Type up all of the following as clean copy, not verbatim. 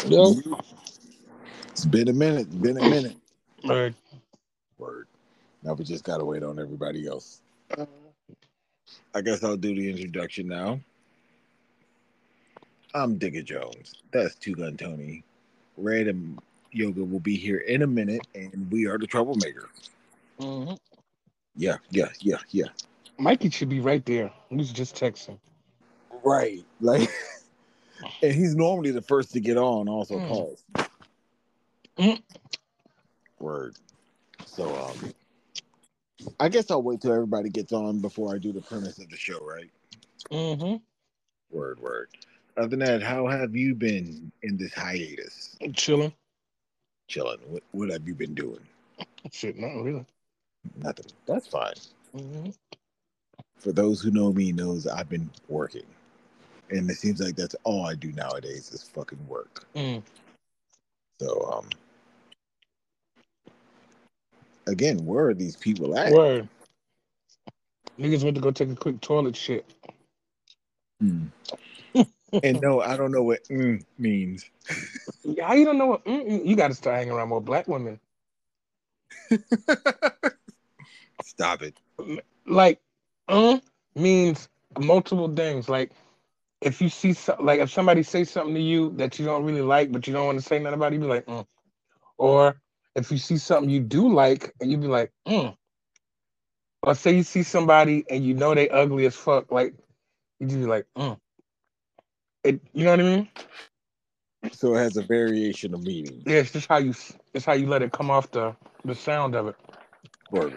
Yo. It's been a minute. Been a minute. Word. Word. Now we just gotta wait on everybody else. I guess I'll do the introduction now. I'm Digger Jones. That's Two Gun Tony. Red and Yoga will be here in a minute, and we are the troublemakers. Mm-hmm. Yeah. Mikey should be right there. He was just texting. Right. Like, and he's normally the first to get on. Also Mm. calls. Mm. Word. So, I guess I'll wait till everybody gets on before I do the premise of the show. Right. Mm-hmm. Word. Other than that, how have you been in this hiatus? Chilling. Chilling. What have you been doing? Shit, not really. Nothing. That's fine. Mm-hmm. For those who know me, knows I've been working, and it seems like that's all I do nowadays is fucking work. Mm. So, again, where are these people at? Word. Niggas went to go take a quick toilet shit. Hmm. And no, I don't know what means. How you don't know what? You got to start hanging around more black women. Stop it. Like, means multiple things. Like, if you see like if somebody says something to you that you don't really like, but you don't want to say nothing about it, you be like, Or if you see something you do like, and you be like, Or say you see somebody and you know they ugly as fuck, like you just be like, you know what I mean? So it has a variation of meaning. Yeah, it's how you let it come off the sound of it. Word.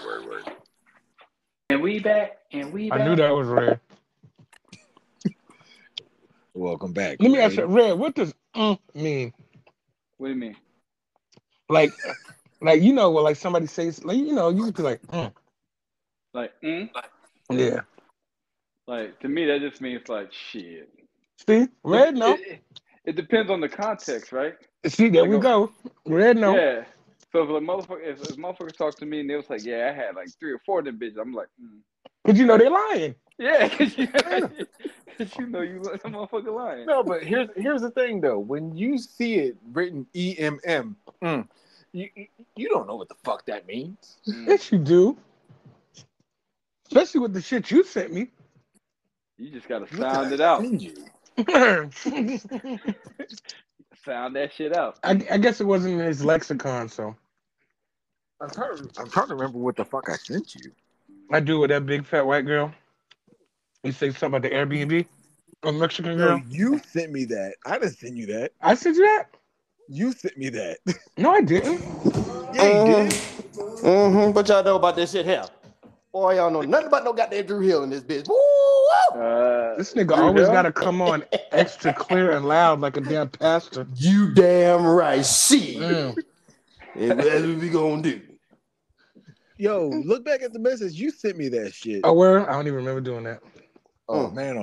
And we back, and we I knew back. that was rare. Welcome back, Let me ask you, Red. Red, what does mean? What do you mean? Like, well, like somebody says, like, you just be like, Like, yeah. like to me that just means like shit. See, Red, no. It depends on the context, right? See, there Like, we go. Red, no. yeah. So if motherfuckers talk to me and they was like, yeah, I had like 3 or 4 of them bitches, I'm like, Because like, they're lying. yeah, because you know you let a motherfucker lying. No, but here's the thing though. When you see it written EMM, you don't know what the fuck that means. Yes, you do. Especially with the shit you sent me. You just gotta What did sound I it out. send you? Sound that shit out. I guess it wasn't in his lexicon, so I'm trying to remember what the fuck I sent you. I do with that big fat white girl. You say something about the Airbnb, a Mexican No, girl. you sent me that. I didn't send you that. I sent you that. You sent me that. No, I didn't. Yeah, you did. What y'all know about this shit here? Boy, y'all know nothing about no goddamn Drew Hill in this bitch. Woo! This nigga Drew always Hill? got to come on extra clear and loud like a damn pastor. You damn right. Shit. Mm. And that's what we gonna do. Yo, look back at the message. You sent me that shit. Oh, where? I don't even remember doing that. Oh man.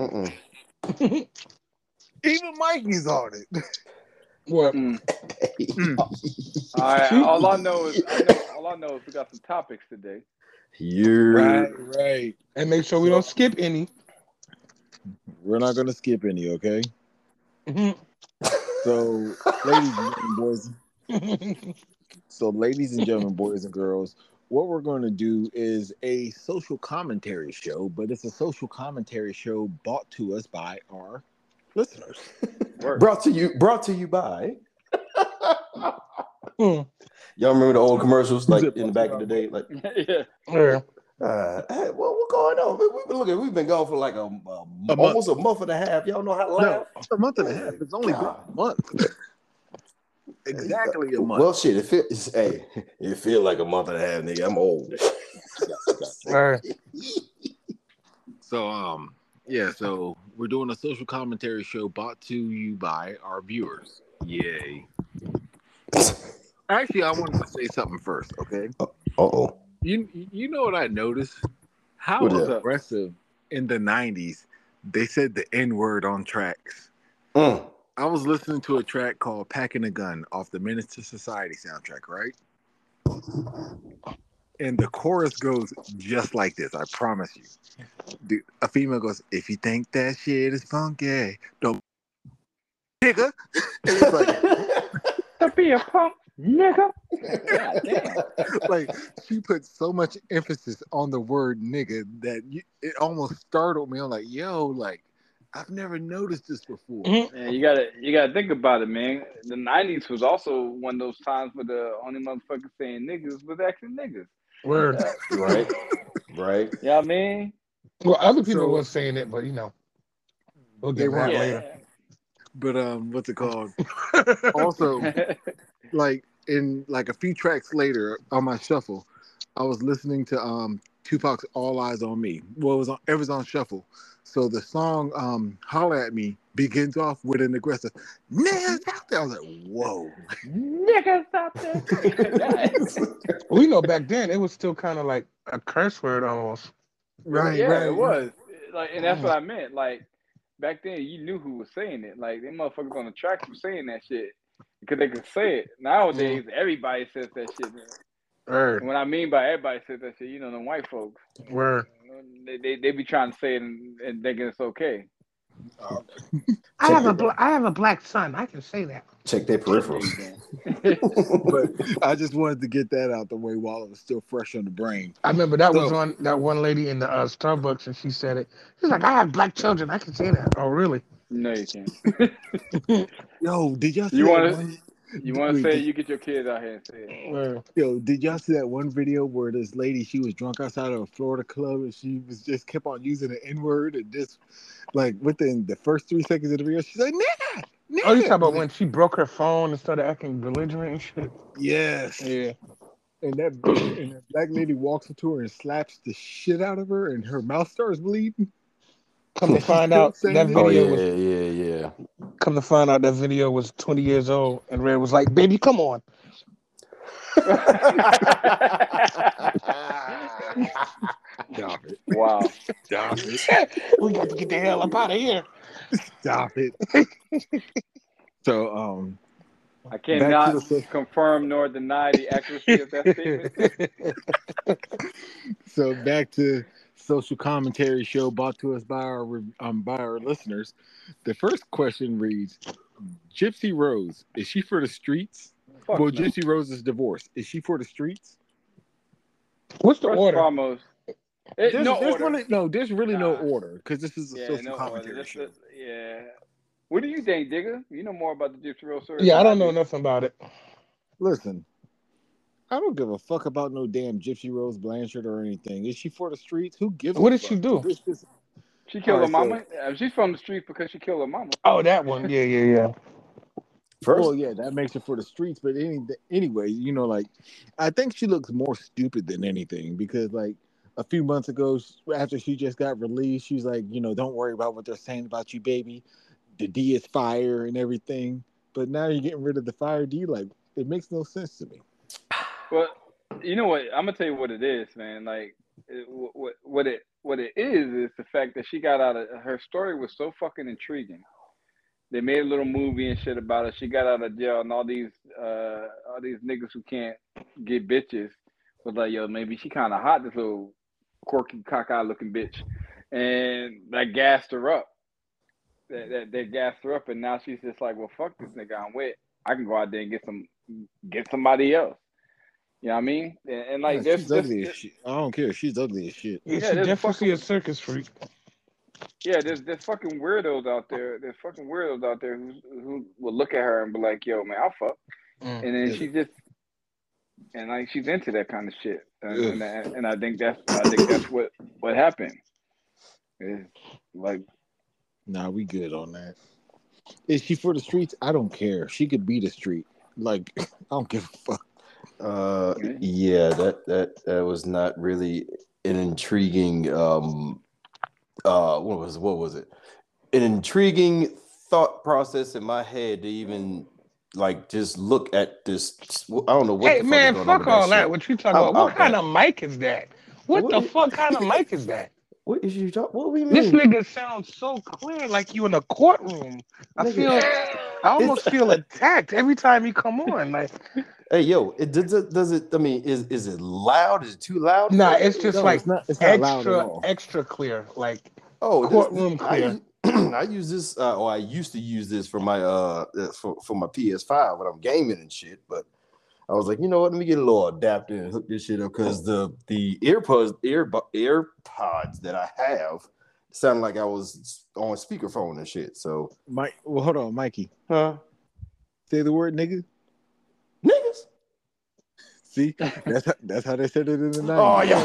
Even Mikey's on it. What? All right. All I know is we got some topics today. Right. And make sure we don't skip any. We're not gonna skip any, okay? Mhm. So, ladies and gentlemen, boys and girls, what we're going to do is a social commentary show, but it's a social commentary show brought to us by our listeners. Brought to you by. Mm. Y'all remember the old commercials like in the back of the day? Like, Yeah. hey, what going on? We've been gone for like almost a month and a half. Y'all know how to laugh? No, a month and a half. It's only been a month. Exactly a month. Well, shit, it feels like a month and a half, nigga. I'm old. So, so we're doing a social commentary show brought to you by our viewers. Yay. Actually, I wanted to say something first, okay? Uh-oh. You know what I noticed? How What aggressive in the 90s they said the N-word on tracks. I was listening to a track called Packing a Gun off the Menace to Society soundtrack, right? And the chorus goes just like this, I promise you. A female goes, if you think that shit is funky, don't nigga. And it's like, To be a punk, nigga. God damn. like she put so much emphasis on the word nigga that it almost startled me. I'm like, yo, like I've never noticed this before. Mm-hmm. Yeah, you gotta think about it, man. The '90s was also one of those times where the only motherfuckers saying niggas was actually niggas. Word. Right. Right. You know what I mean? Well, other people So- were saying it, but we'll They get that weren't. later. But what's it called? Also, like in like a few tracks later on my shuffle, I was listening to Tupac's All Eyes on Me. Well, it was on shuffle. So the song Holla at Me begins off with an aggressive niggas out there. I was like, whoa. Niggas out there. We know back then it was still kind of like a curse word almost. Right, Yeah, right. it was. Like, and that's what I meant. Like, back then, you knew who was saying it. Like, them motherfuckers on the track were saying that shit because they could say it. Nowadays, everybody says that shit. Word. And what I mean by everybody says that shit, them white folks. Word. They be trying to say it and thinking it's okay. I have a black son. I can say that. Check their peripherals. But I just wanted to get that out the way while it was still fresh on the brain. I remember that was on that one lady in the Starbucks, and she said it. She's like, "I have black children. I can say that." Oh, really? No, you can't. Yo, did y'all see You that want one? to say it, you get your kids out here and say it. Word. Yo, did y'all see that one video where this lady, she was drunk outside of a Florida club and she was just kept on using the N-word and just like within the first 3 seconds of the video, she's like, nigga, nigga. Oh, you talking about when she broke her phone and started acting belligerent and shit? Yes. Yeah. And that black lady walks up to her and slaps the shit out of her and her mouth starts bleeding. Come to find out that Oh video yeah. Come to find out that video was 20 years old, and Red was like, "Baby, come on." Stop it. Wow. Stop it. We got to get the hell up out of here. Stop it. So, I cannot Back to the- confirm nor deny the accuracy of that statement. So back to social commentary show brought to us by our listeners. The first question reads: Gypsy Rose, is she for the streets? Fuck Well, no. Gypsy Rose is divorced. Is she for the streets? What's the First and order? foremost, There's order. there's really no Nah. order because this is a Yeah, social no commentary order. show. Yeah. What do you think, Digga? You know more about the Gypsy Rose story. Yeah, I than don't know do. nothing about it. Listen, I don't give a fuck about no damn Gypsy Rose Blanchard or anything. Is she for the streets? Who gives What a did fuck? she do? She killed her Alright, mama. She's from the streets because she killed her mama. Oh, that one. Yeah. First, Well, yeah, that makes her for the streets. But anyway, like, I think she looks more stupid than anything because, like, a few months ago, after she just got released, she's like, don't worry about what they're saying about you, baby. The D is fire and everything. But now you're getting rid of the fire D. Like, it makes no sense to me. Well, you know what? I'm gonna tell you what it is, man. Like, what it is the fact that she got out of her story was so fucking intriguing. They made a little movie and shit about it. She got out of jail, and all these niggas who can't get bitches was like, yo, maybe she kind of hot, this little quirky, cockeyed looking bitch, and that gassed her up. That gassed her up, and now she's just like, well, fuck this nigga I'm with. I can go out there and get somebody else. You know what I mean? And like, Yeah, she's ugly as shit. I don't care. She's ugly as shit. Yeah, Yeah, she there's definitely a circus freak. Yeah, there's fucking weirdos out there. There's fucking weirdos out there who will look at her and be like, "Yo, man, I'll fuck," and then Yeah. she just like she's into that kind of shit, Yeah. and I think that's what happened. It's like, Nah, we good on that. Is she for the streets? I don't care. She could be the street. Like, I don't give a fuck. yeah, that was not really an intriguing what was it? An intriguing thought process in my head to even like just look at this. I don't know what. Hey the fuck man, is going on fuck with all that. shit. What you talking about? I'm What kind out of mic is that? What the fuck kind of mic is that? What is you talking? What do we mean? This nigga sounds so clear, like you in a courtroom. I almost feel attacked every time he come on. Like, hey, yo, does it? I mean, is it loud? Is it too loud? nah, it's just No, like it's not loud at all. extra clear, like Oh, courtroom clear. I use this, or I used to use this for my for my PS5 when I'm gaming and shit. But I was like, you know what? Let me get a little adapter and hook this shit up because the AirPods that I have sound like I was on speakerphone and shit. So, Mike, well, hold on, Mikey. huh? Say the word nigga. Niggas. See, that's how they said it in the 90s. Oh yeah.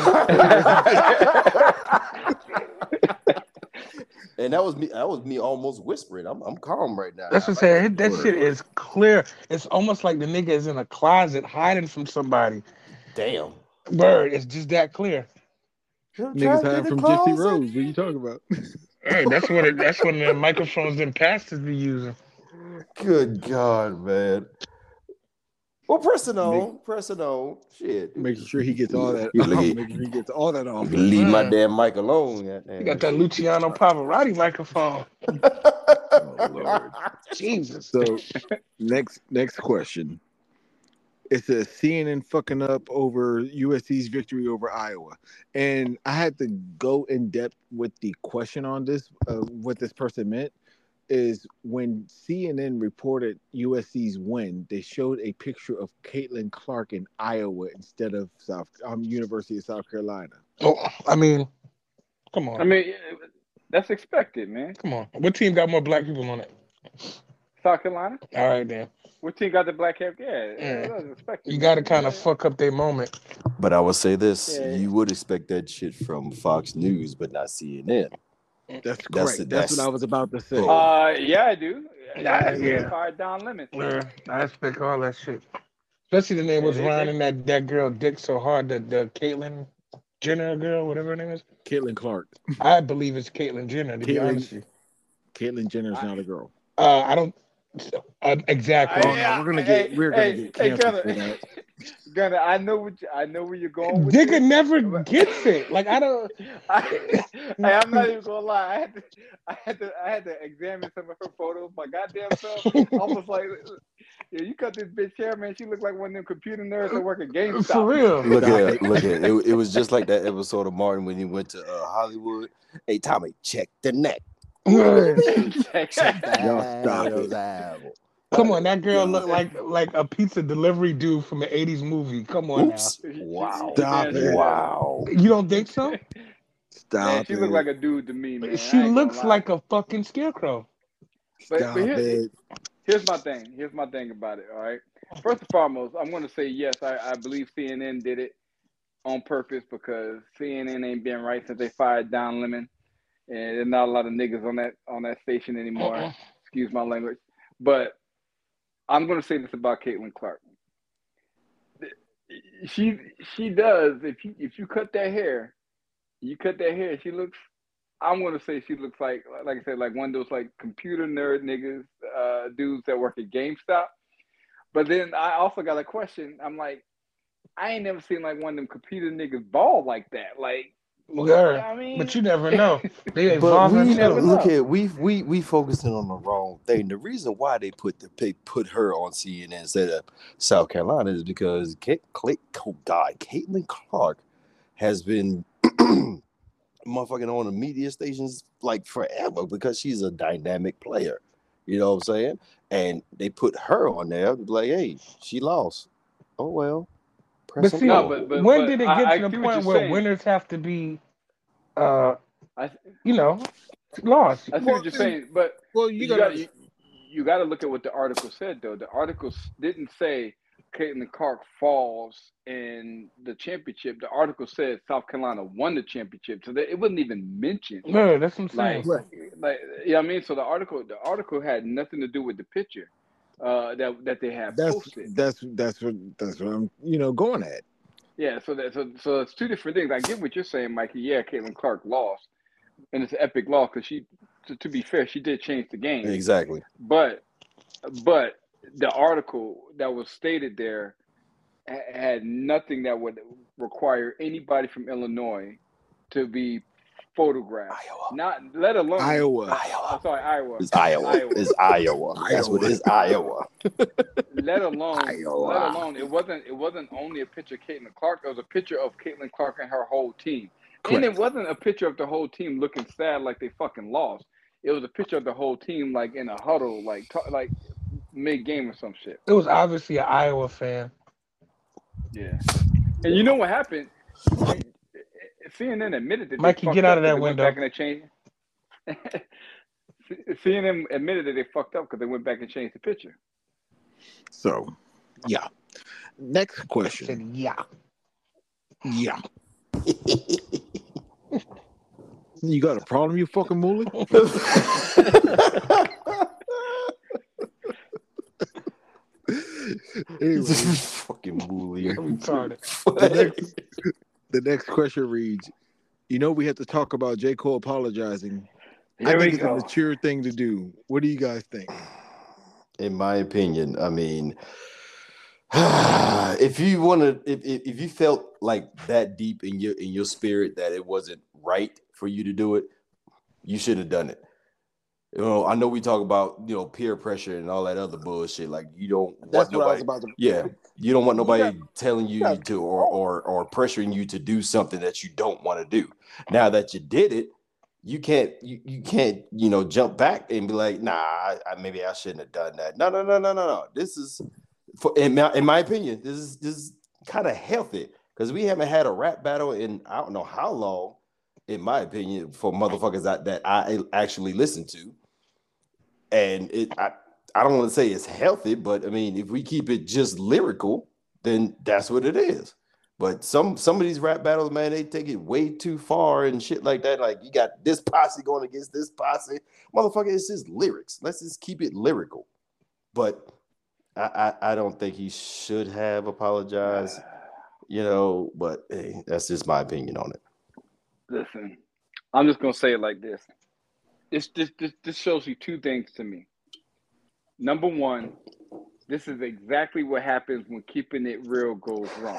And that was me. That was me almost whispering. I'm calm right now. That's what I'm saying. That shit is clear. It's almost like the nigga is in a closet hiding from somebody. Damn. Bird, it's just that clear. Niggas hiding from Gypsy Rose. What you talking about? Hey, that's when the microphones and pastors be using. Good God, man. Well, press it on. Shit. Making sure he gets all that. Making sure he gets all that off. Leave my damn mic alone. You got that Luciano Pavarotti microphone. Oh, Lord. Jesus. So next question. It says CNN fucking up over USC's victory over Iowa. And I had to go in depth with the question on this, what this person meant. Is when CNN reported USC's win, they showed a picture of Caitlin Clark in Iowa instead of University of South Carolina. Oh, I mean, come on. I mean, that's expected, man. Come on. What team got more black people on it? South Carolina. All right, then. What team got the black hair? Yeah, that's expected. You got to kind of fuck up their moment. But I will say this: Yeah. you would expect that shit from Fox News, but not CNN. That's correct. That's what I was about to say. Yeah, I do. Yeah. Fired Don Lemon. Yeah, I expect all that shit. Especially the name was riding that girl dick so hard that the Caitlyn Jenner girl, whatever her name is. Caitlin Clark. I believe it's Caitlyn Jenner, to be honest with you. Caitlyn Jenner's not a girl. I don't exactly. We're gonna get canceled for that. Gunner, I know where you're going with Nigga this. never gets it. Like I don't. I'm not even gonna lie. I had to examine some of her photos. My goddamn self. I was like, yeah, you cut this bitch hair, man. She looked like one of them computer nerds that work at GameStop. For real. Look at it. It was just like that episode of Martin when he went to Hollywood. Hey, Tommy, check the neck. Check Y'all stop it. Come on, that girl looked like a pizza delivery dude from an 80s movie. Come on now. Wow. Stop it. Wow. You don't think so? Stop Man, she it. looked like a dude to me, man. She looks like a fucking scarecrow. Stop it. Here's my thing. Here's my thing about it, all right? First and foremost, I'm going to say yes, I believe CNN did it on purpose because CNN ain't been right since they fired Don Lemon. And there's not a lot of niggas on that station anymore. Excuse my language. But I'm going to say this about Caitlin Clark. She does, if you cut that hair, she looks, I'm going to say she looks like I said, like one of those like computer nerd niggas, dudes that work at GameStop. But then I also got a question. I'm like, I ain't never seen like one of them computer niggas bald like that. Like, Yeah, I mean, but you never know. They But evolving. we never look know. at we focusing on the wrong thing. The reason why they put her on CNN instead of South Carolina is because Caitlin Clark has been motherfucking on the media stations like forever because she's a dynamic player. You know what I'm saying? And they put her on there like, hey, she lost. Oh well. But see, No, but when did it get I to the see what point you're where saying. winners have to be, I lost? see what you're saying, but Well, you got to look at what the article said, though. The article didn't say Caitlin Clark falls in the championship. The article said South Carolina won the championship, so it wasn't even mentioned. No, that's what I'm saying. Like, you know what I mean? So the article had nothing to do with the picture that they have posted. That's what I'm going at. Yeah, so it's two different things. I get what you're saying, Mikey. Yeah, Caitlin Clark lost, and it's an epic loss because to be fair, she did change the game. Exactly. But the article that was stated there had nothing that would require anybody from Illinois to be photographed. Iowa. Not let alone Iowa. I'm sorry, Iowa. It's Iowa. It's Iowa. That's what it is. Iowa. Let alone it wasn't only a picture of Caitlin Clark. It was a picture of Caitlin Clark and her whole team. Correct. And it wasn't a picture of the whole team looking sad like they fucking lost. It was a picture of the whole team like in a huddle, like mid game or some shit. It was obviously an Iowa fan. Yeah. And you know what happened? CNN admitted that they Mikey, fucked get out up of because that they went window. back and they changed. CNN admitted that they fucked up because they went back and changed the picture. So, yeah. Next I said, question. yeah. Yeah. You got a problem, you fucking mooly? Anyway, Fucking bully. Retarded. the next question reads, you know we have to talk about J. Cole apologizing. Here I think we it's a go. mature thing to do. What do you guys think? In my opinion, I mean, if you felt like that deep in your spirit that it wasn't right for you to do it, you should have done it. You know, I know we talk about, you know, peer pressure and all that other bullshit. Like, you don't want nobody. I was about to. Yeah, you don't want nobody telling you to or pressuring you to do something that you don't want to do. Now that you did it, you can't you know, jump back and be like, nah, maybe I shouldn't have done that. No. This is, in my opinion, this is kind of healthy because we haven't had a rap battle in I don't know how long. In my opinion, for motherfuckers that I actually listen to. And I don't want to say it's healthy, but I mean, if we keep it just lyrical, then that's what it is. But some of these rap battles, man, they take it way too far and shit like that. Like, you got this posse going against this posse. Motherfucker, it's just lyrics. Let's just keep it lyrical. But I don't think he should have apologized, you know, but hey, that's just my opinion on it. Listen, I'm just gonna say it like this. This shows you two things to me. Number one, this is exactly what happens when keeping it real goes wrong.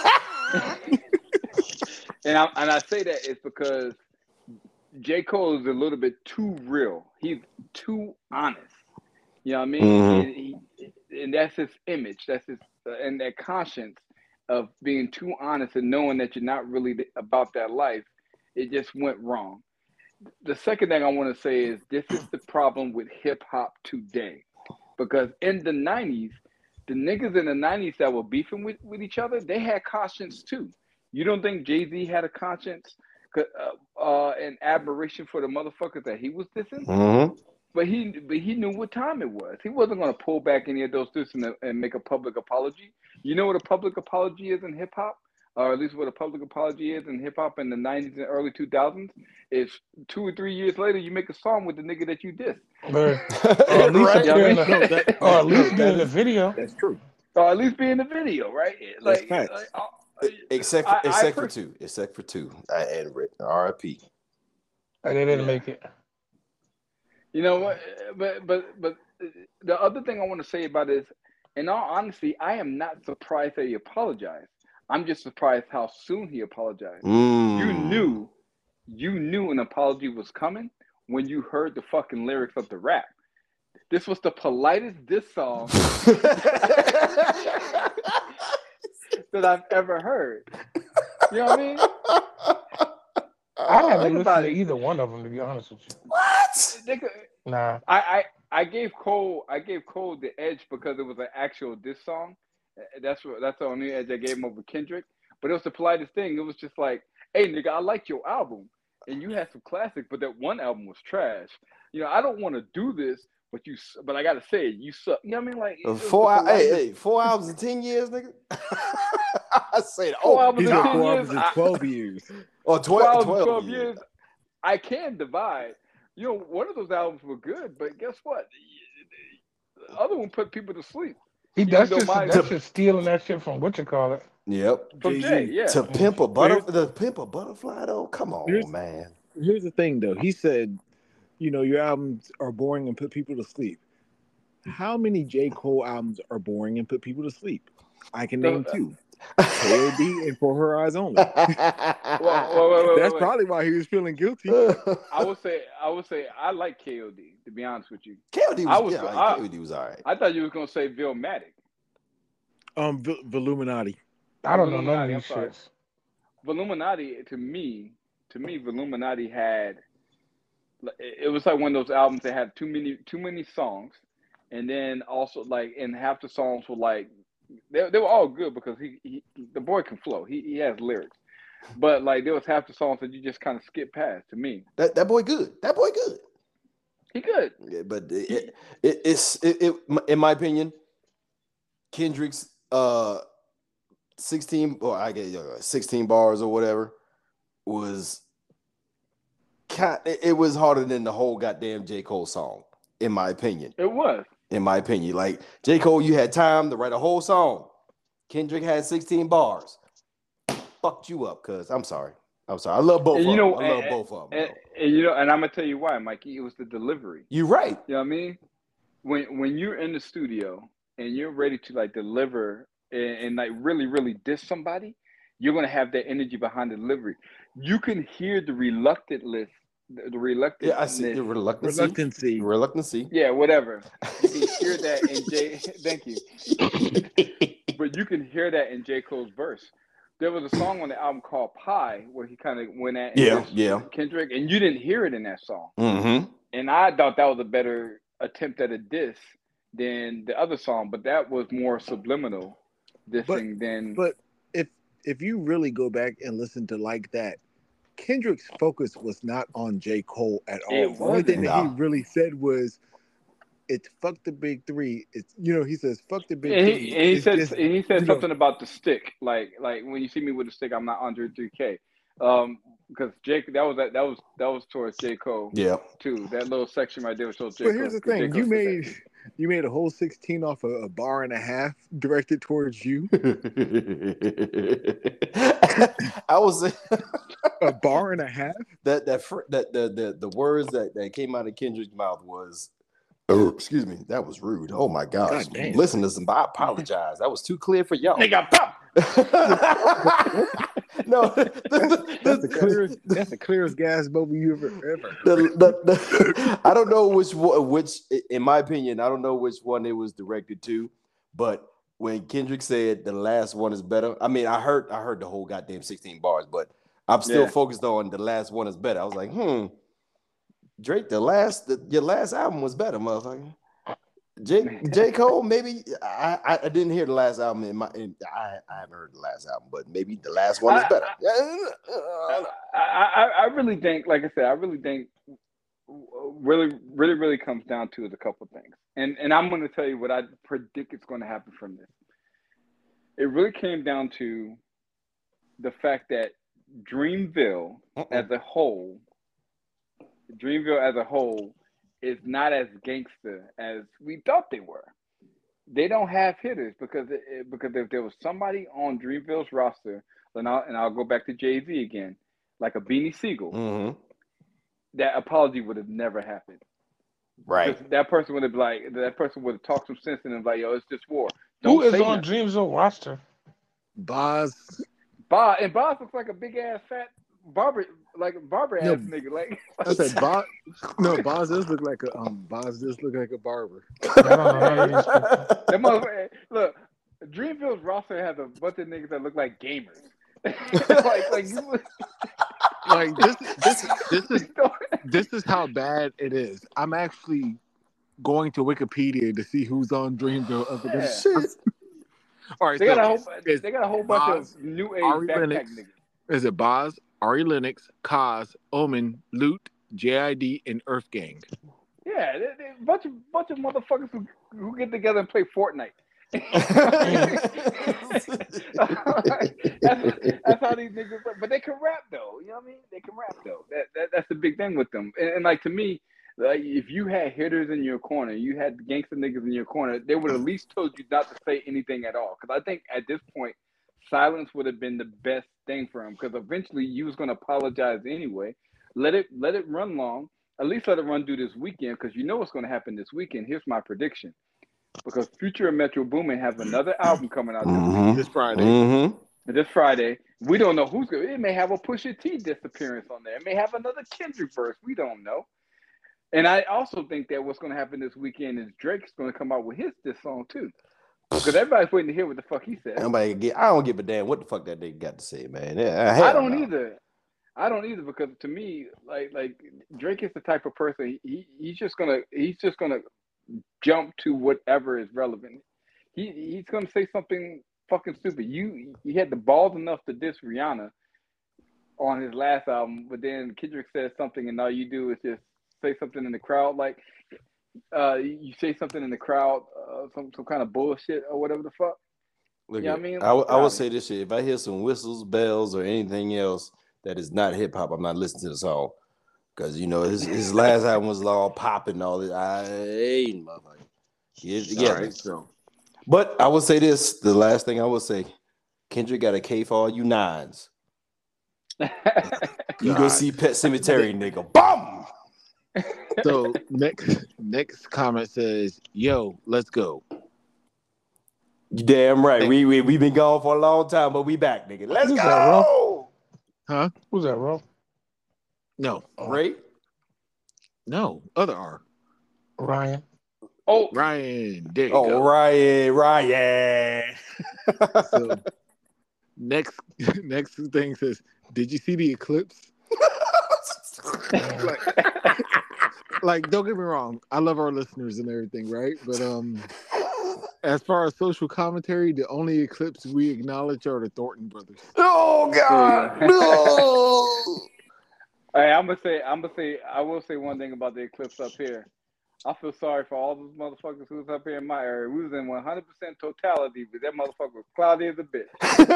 and I say that it's because J. Cole is a little bit too real. He's too honest. You know what I mean? Mm-hmm. And that's his image. That's his and that conscience of being too honest and knowing that you're not really about that life. It just went wrong. The second thing I want to say is this is the problem with hip hop today. Because in the 90s, the niggas in the 90s that were beefing with each other, they had conscience too. You don't think Jay-Z had a conscience and admiration for the motherfuckers that he was dissing? Mm-hmm. But he knew what time it was. He wasn't going to pull back any of those dissing and make a public apology. You know what a public apology is in hip hop? Or at least what a public apology is in hip hop in the 90s and early 2000s, is 2 or 3 years later, you make a song with the nigga that you dissed. Or at least right? or at least be in the video. That's true. Or at least be in the video, right? Like, that's facts. Except for two. And RIP. They didn't make it. You know what? But the other thing I want to say about it is, in all honesty, I am not surprised that he apologized. I'm just surprised how soon he apologized. You knew an apology was coming when you heard the fucking lyrics of the rap. This was the politest diss song that I've ever heard. You know what I mean? I haven't listened to either one of them, to be honest with you. What? Nah. I gave Cole the edge because it was an actual diss song. That's the only edge I gave him over Kendrick. But it was the politest thing. It was just like, hey nigga, I like your album. And you had some classics, but that one album was trash. You know, I don't want to do this, but I gotta say it, you suck. You know what I mean? Like 4 albums in 10 years, nigga. I said, 4 albums in 10 4 years. albums in 12 years. Or 12 years. I can divide. You know, one of those albums were good, but guess what? The other one put people to sleep. That's just stealing that shit from whatchamacallit. Yep. From Jay, yeah. To Pimp a Butterfly, though? Come on, man. Here's the thing, though. He said, you know, your albums are boring and put people to sleep. How many J. Cole albums are boring and put people to sleep? I can name 2. KOD and For Her Eyes Only. That's probably why he was feeling guilty. I would say I like KOD, to be honest with you. KOD was all right. I thought you were gonna say Vilmatic. Voluminati. I don't know none of these shits. Voluminati, to me, Voluminati had it was like one of those albums that had too many songs, and then also like, and half the songs were like they were all good because he the boy can flow. He has lyrics, but like there was half the songs that you just kind of skip past. To me, That boy good. That boy good. he good. Yeah, but it's in my opinion, Kendrick's 16 or I get 16 bars or whatever was it was harder than the whole goddamn J. Cole song, in my opinion. It was. In my opinion. Like J. Cole, you had time to write a whole song. Kendrick had 16 bars. Fucked you up, cuz I'm sorry. I love both of them. I love both of them. And I'm gonna tell you why, Mikey. It was the delivery. You're right. You know what I mean? When you're in the studio and you're ready to like deliver and like really, really diss somebody, you're gonna have that energy behind the delivery. You can hear the reluctantness. Yeah, I see the reluctancy. Yeah, whatever. You can hear that in J. Thank you. But you can hear that in J. Cole's verse. There was a song on the album called Pie where he kind of went at Kendrick, and you didn't hear it in that song. Mm-hmm. And I thought that was a better attempt at a diss than the other song, but that was more subliminal dissing than. But if you really go back and listen to Like That, Kendrick's focus was not on J. Cole at all. The only thing that he really said was, "It's fuck the big three." It's he says fuck the big three. And he said something about the stick, like when you see me with a stick, I'm not under 3K. Because Jake, that was towards J. Cole. Yeah. Too. That little section right there was towards J. But Cole. here's the thing: you made a whole 16 off a bar and a half directed towards you. I was a bar and a half. The words that came out of Kendrick's mouth was, oh, excuse me, that was rude. Oh my gosh. Listen to some. I apologize. That was too clear for y'all. Nigga, pop. No, that's the clearest gas bubble you ever heard. I don't know which, in my opinion, I don't know which one it was directed to, but when Kendrick said the last one is better, I mean, I heard the whole goddamn 16 bars, but I'm still focused on the last one is better. I was like, Drake, your last album was better, motherfucker. J. Cole, maybe I didn't hear the last album I haven't heard the last album, but maybe the last one is better. I really think, like I said, really comes down to is a couple things. And I'm gonna tell you what I predict is gonna happen from this. It really came down to the fact that Dreamville as a whole is not as gangster as we thought they were. They don't have hitters because if there was somebody on Dreamville's roster, and I'll go back to Jay-Z again, like a Beanie Siegel, that apology would have never happened. Right. Because that person would have talked some sense in him, like, yo, it's just war. Who is on Dreamville roster? Boz. And Boz looks like a big ass fat barber ass nigga. Like I said, Boz. No, Boz does look like a barber. That motherfucker. Look, Dreamville's roster has a bunch of niggas that look like gamers. This is how bad it is. I'm actually going to Wikipedia to see who's on Dreamville. All right, they got a whole bunch of new age backpack niggas. Is it Boz, Ari Lennox, Kaz, Omen, Loot, JID, and Earth Gang? Yeah, they're a bunch of motherfuckers who get together and play Fortnite. That's how these niggas work. But they can rap though. You know what I mean? They can rap though. That's the big thing with them. And like to me, like if you had hitters in your corner, you had gangster niggas in your corner, they would at least told you not to say anything at all. Because I think at this point, silence would have been the best thing for him. Because eventually, you was gonna apologize anyway. Let it run long. At least let it run through this weekend. Because you know what's gonna happen this weekend. Here's my prediction. Because Future and Metro Boomin have another album coming out this Friday. Mm-hmm. This Friday, we don't know who's going to. It may have a Pusha T disappearance on there. It may have another Kendrick verse. We don't know. And I also think that what's going to happen this weekend is Drake's going to come out with his diss song too. Because everybody's waiting to hear what the fuck he said. I don't give a damn what the fuck that nigga got to say, man. I don't either. I don't either because to me, like Drake is the type of person he's just gonna jump to whatever is relevant. He's gonna say something fucking stupid. He had the balls enough to diss Rihanna on his last album, but then Kendrick says something, and all you do is just say something in the crowd, like you say something in the crowd, some kind of bullshit or whatever the fuck. Look, You know what I mean? I will say this shit: if I hear some whistles, bells, or anything else that is not hip hop, I'm not listening to the song because you know his last album was all popping, all this. I ain't motherfucker. Get it together. Right, so. But I will say this: the last thing I will say, Kendrick got a K for all you nines. You go see Pet Cemetery, nigga. Bum. So next comment says, "Yo, let's go." You damn right. We been gone for a long time, but we back, nigga. Let's Who's go. that, Ro? Huh? Who's that, Ro? No, Ray? no, other R. Ryan. Oh, Ryan. There you go. Ryan. So next thing says, "Did you see the eclipse?" like, don't get me wrong, I love our listeners and everything, right? But as far as social commentary, the only eclipse we acknowledge are the Thornton brothers. Oh God, no! Hey, I will say one thing about the eclipse up here. I feel sorry for all those motherfuckers who was up here in my area. We was in 100% totality, but that motherfucker was cloudy as a bitch.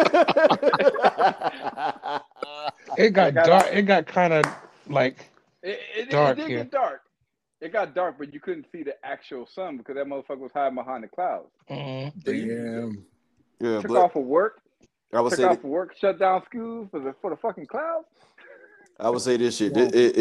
It got dark. It got kind of like dark it did here. get dark. It got dark, but you couldn't see the actual sun because that motherfucker was hiding behind the clouds. Mm-hmm. Damn. Yeah, Took off of work. I would say Shut down schools for the fucking clouds. I would say this shit.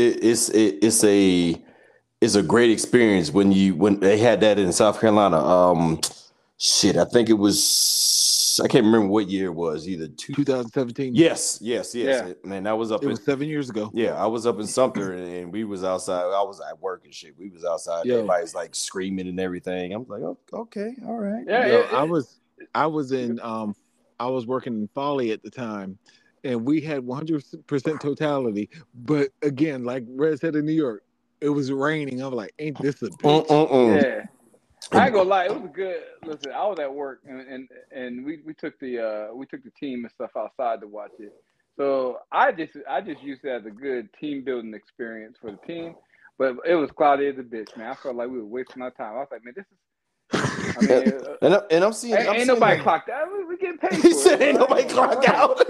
It's a great experience when they had that in South Carolina. Shit, I think it was. I can't remember what year it was. Either 2017. Yes. Yeah. Man, that was up. It was 7 years ago. Yeah, I was up in Sumter and we was outside. I was at work and shit. We was outside. Yeah. Everybody's like screaming and everything. I'm like, oh, okay, all right. Yeah, I was in I was working in Folly at the time, and we had 100% totality. But again, like Red said in New York, it was raining. I was like, ain't this a bitch? Yeah. I ain't gonna lie, it was a good. Listen, I was at work and we took the team and stuff outside to watch it. So I just used it as a good team building experience for the team. But it was cloudy as a bitch, man. I felt like we were wasting our time. I was like, man, this is. I mean, and I'm seeing. Ain't nobody clocked out. We getting paid. He for said, it, "Ain't nobody clocked out."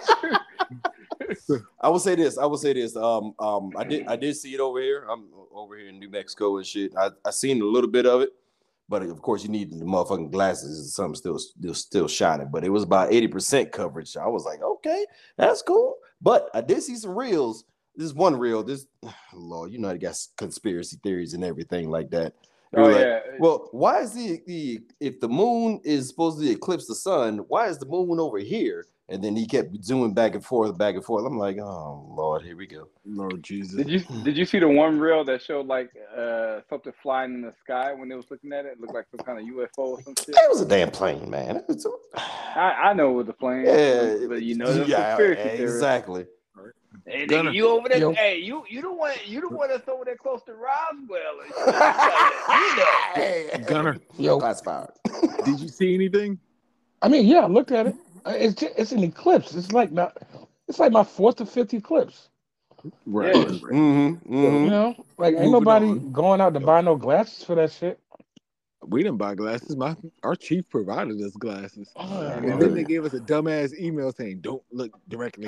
So, I will say this. I did see it over here. I'm over here in New Mexico and shit. I seen a little bit of it, but of course you need the motherfucking glasses and something still shining. But it was about 80% coverage. I was like, okay, that's cool. But I did see some reels. This is one reel. This Lord, you know, they got conspiracy theories and everything like that. Yeah. Well, why is if the moon is supposed to eclipse the sun, why is the moon over here? And then he kept zooming back and forth. I'm like, oh Lord, here we go. Lord Jesus. Did you see the one reel that showed like something flying in the sky when they was looking at it? It looked like some kind of UFO or some shit. It was a damn plane, man. I know it was a plane. Yeah, but you know, conspiracy theory. Exactly. Hey, nigga, you over there? Yo. Hey, you the one that's over there close to Roswell. And shit. You know. Gunner, Yo, classified. Did you see anything? I mean, yeah, I looked at it. It's an eclipse. It's like my 4th or 5th eclipse. Right. Yeah. Mm-hmm. You know, like ain't nobody going out to buy no glasses for that shit. We didn't buy glasses. Our chief provided us glasses. And Oh, then they gave us a dumbass email saying, "Don't look directly."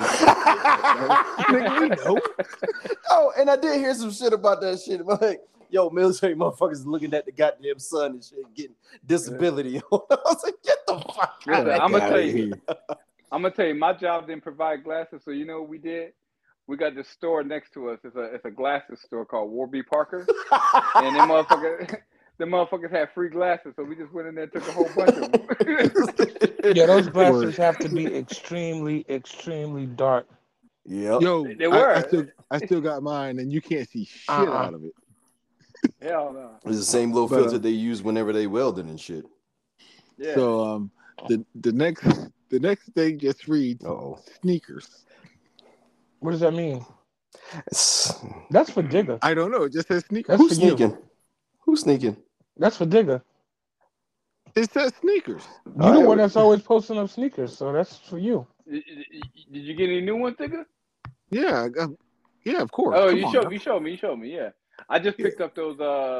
Nigga, we know. Oh, and I did hear some shit about that shit. Like, yo, military motherfuckers looking at the goddamn sun and shit, getting disability. I was like, get the fuck out of here. I'm gonna tell you, my job didn't provide glasses, so you know what we did? We got this store next to us. It's a glasses store called Warby Parker, and the motherfuckers had free glasses, so we just went in there and took a whole bunch of them. Yeah, those glasses have to be extremely, extremely dark. Yep. Yo, they were. I still got mine, and you can't see shit out of it. Hell no. It's the same little filter they use whenever they welding and shit. Yeah. So the next thing just reads sneakers. What does that mean? It's- That's for Digger. I don't know. It just says sneakers. That's Who's for you. sneaking? Who's sneaking? That's for Digger. It says sneakers. You the Oh, one yeah. that's always posting up sneakers, so that's for you. Did you get any new ones, nigga? Yeah, yeah, of course. Oh, Come you on. showed me. Yeah, I just picked up those.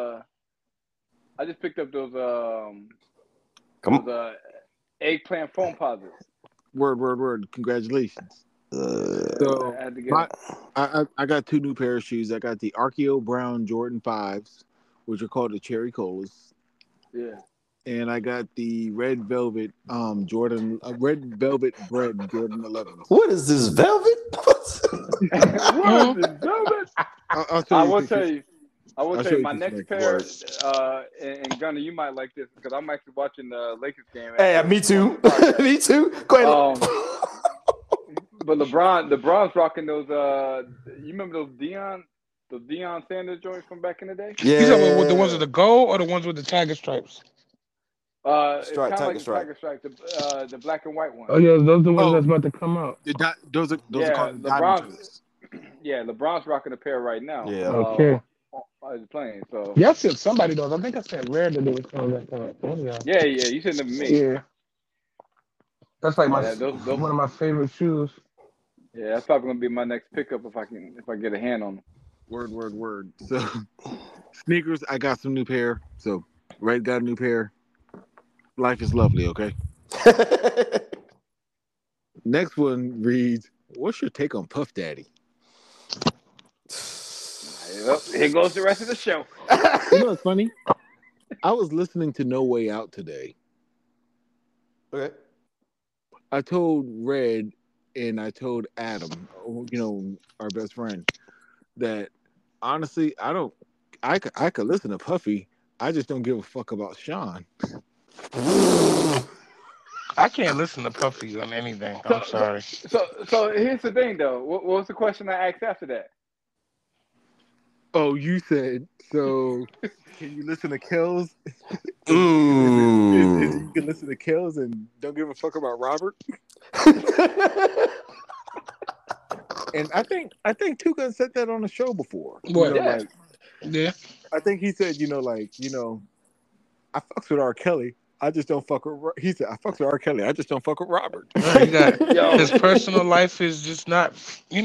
Come on. Those eggplant foam posits. Word. Congratulations. Uh, So I had to get. I got 2 new pair of shoes. I got the Archeo Brown Jordan 5s, which are called the Cherry Colas. Yeah. And I got the red velvet red velvet bread Jordan 11s. what is this velvet? What is this, velvet? I'll show I you will pictures. tell you. I'll show you My pictures next next pair, and Gunner, you might like this because I'm actually watching the Lakers game. Hey, me too. Me too. Go ahead. But LeBron's rocking those. You remember those Deion Sanders joints from back in the day? Yeah. You talking about the ones with the gold or the ones with the tiger stripes? It's Stripe, kind of tiger like the stripe. tiger stripe, the black and white one. Oh yeah, those are the ones Oh. that's about to come out. Those are Yeah, called the LeBron- diamond joints. Yeah, LeBron's rocking a pair right now. Yeah. Okay. He's playing. So Yeah, I sent somebody those. I think I sent Rare that they were coming that time. Oh, yeah. yeah, you sent them to me. Yeah. That's like Yeah, those- one of my favorite shoes. Yeah, that's probably gonna be my next pickup if I get a hand on them. Word. So sneakers, I got some new pair. So Red got a new pair. Life is lovely, okay? Next one reads, what's your take on Puff Daddy? Yep, here goes the rest of the show. You know what's funny? I was listening to No Way Out today. Okay. I told Red and I told Adam, our best friend, that honestly, I could listen to Puffy. I just don't give a fuck about Sean. I can't listen to Puffy on anything. I'm sorry. So here's the thing though. What was the question I asked after that? Oh, you said, so can you listen to Kells? Mm. You can listen to Kells and don't give a fuck about Robert? And I think Two Gun said that on the show before. What? Yeah. Yeah. I think he said, I fucks with R. Kelly. I just don't fuck with. He said, I fucks with R. Kelly. I just don't fuck with Robert. Right, you got Yo. his personal life is just not,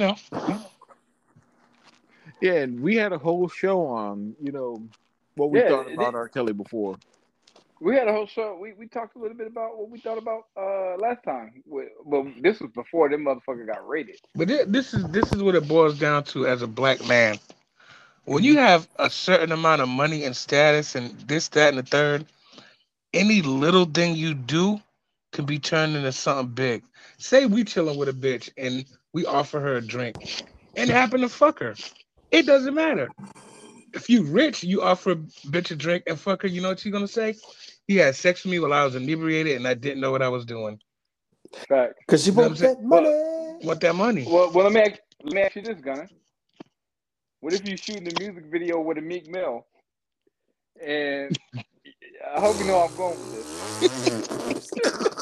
Yeah, and we had a whole show on, what we Yeah, thought about R. Kelly before. We had a whole show. We talked a little bit about what we thought about last time. Well, this was before them motherfucker got raided. But this is what it boils down to as a black man. When you have a certain amount of money and status and this, that, and the third, any little thing you do can be turned into something big. Say we chilling with a bitch and we offer her a drink and happen to fuck her. It doesn't matter. If you rich, you offer a bitch a drink and fuck her, you know what she's gonna say? He had sex with me while I was inebriated and I didn't know what I was doing. Fact. Because you You know want what I'm that money. Want that money? Well, let me ask you this, Gunner. What if you shooting a music video with a Meek Mill? And I hope you know I'm going with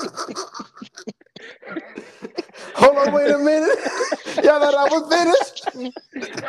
this. Hold on, wait a minute. Y'all thought I was finished?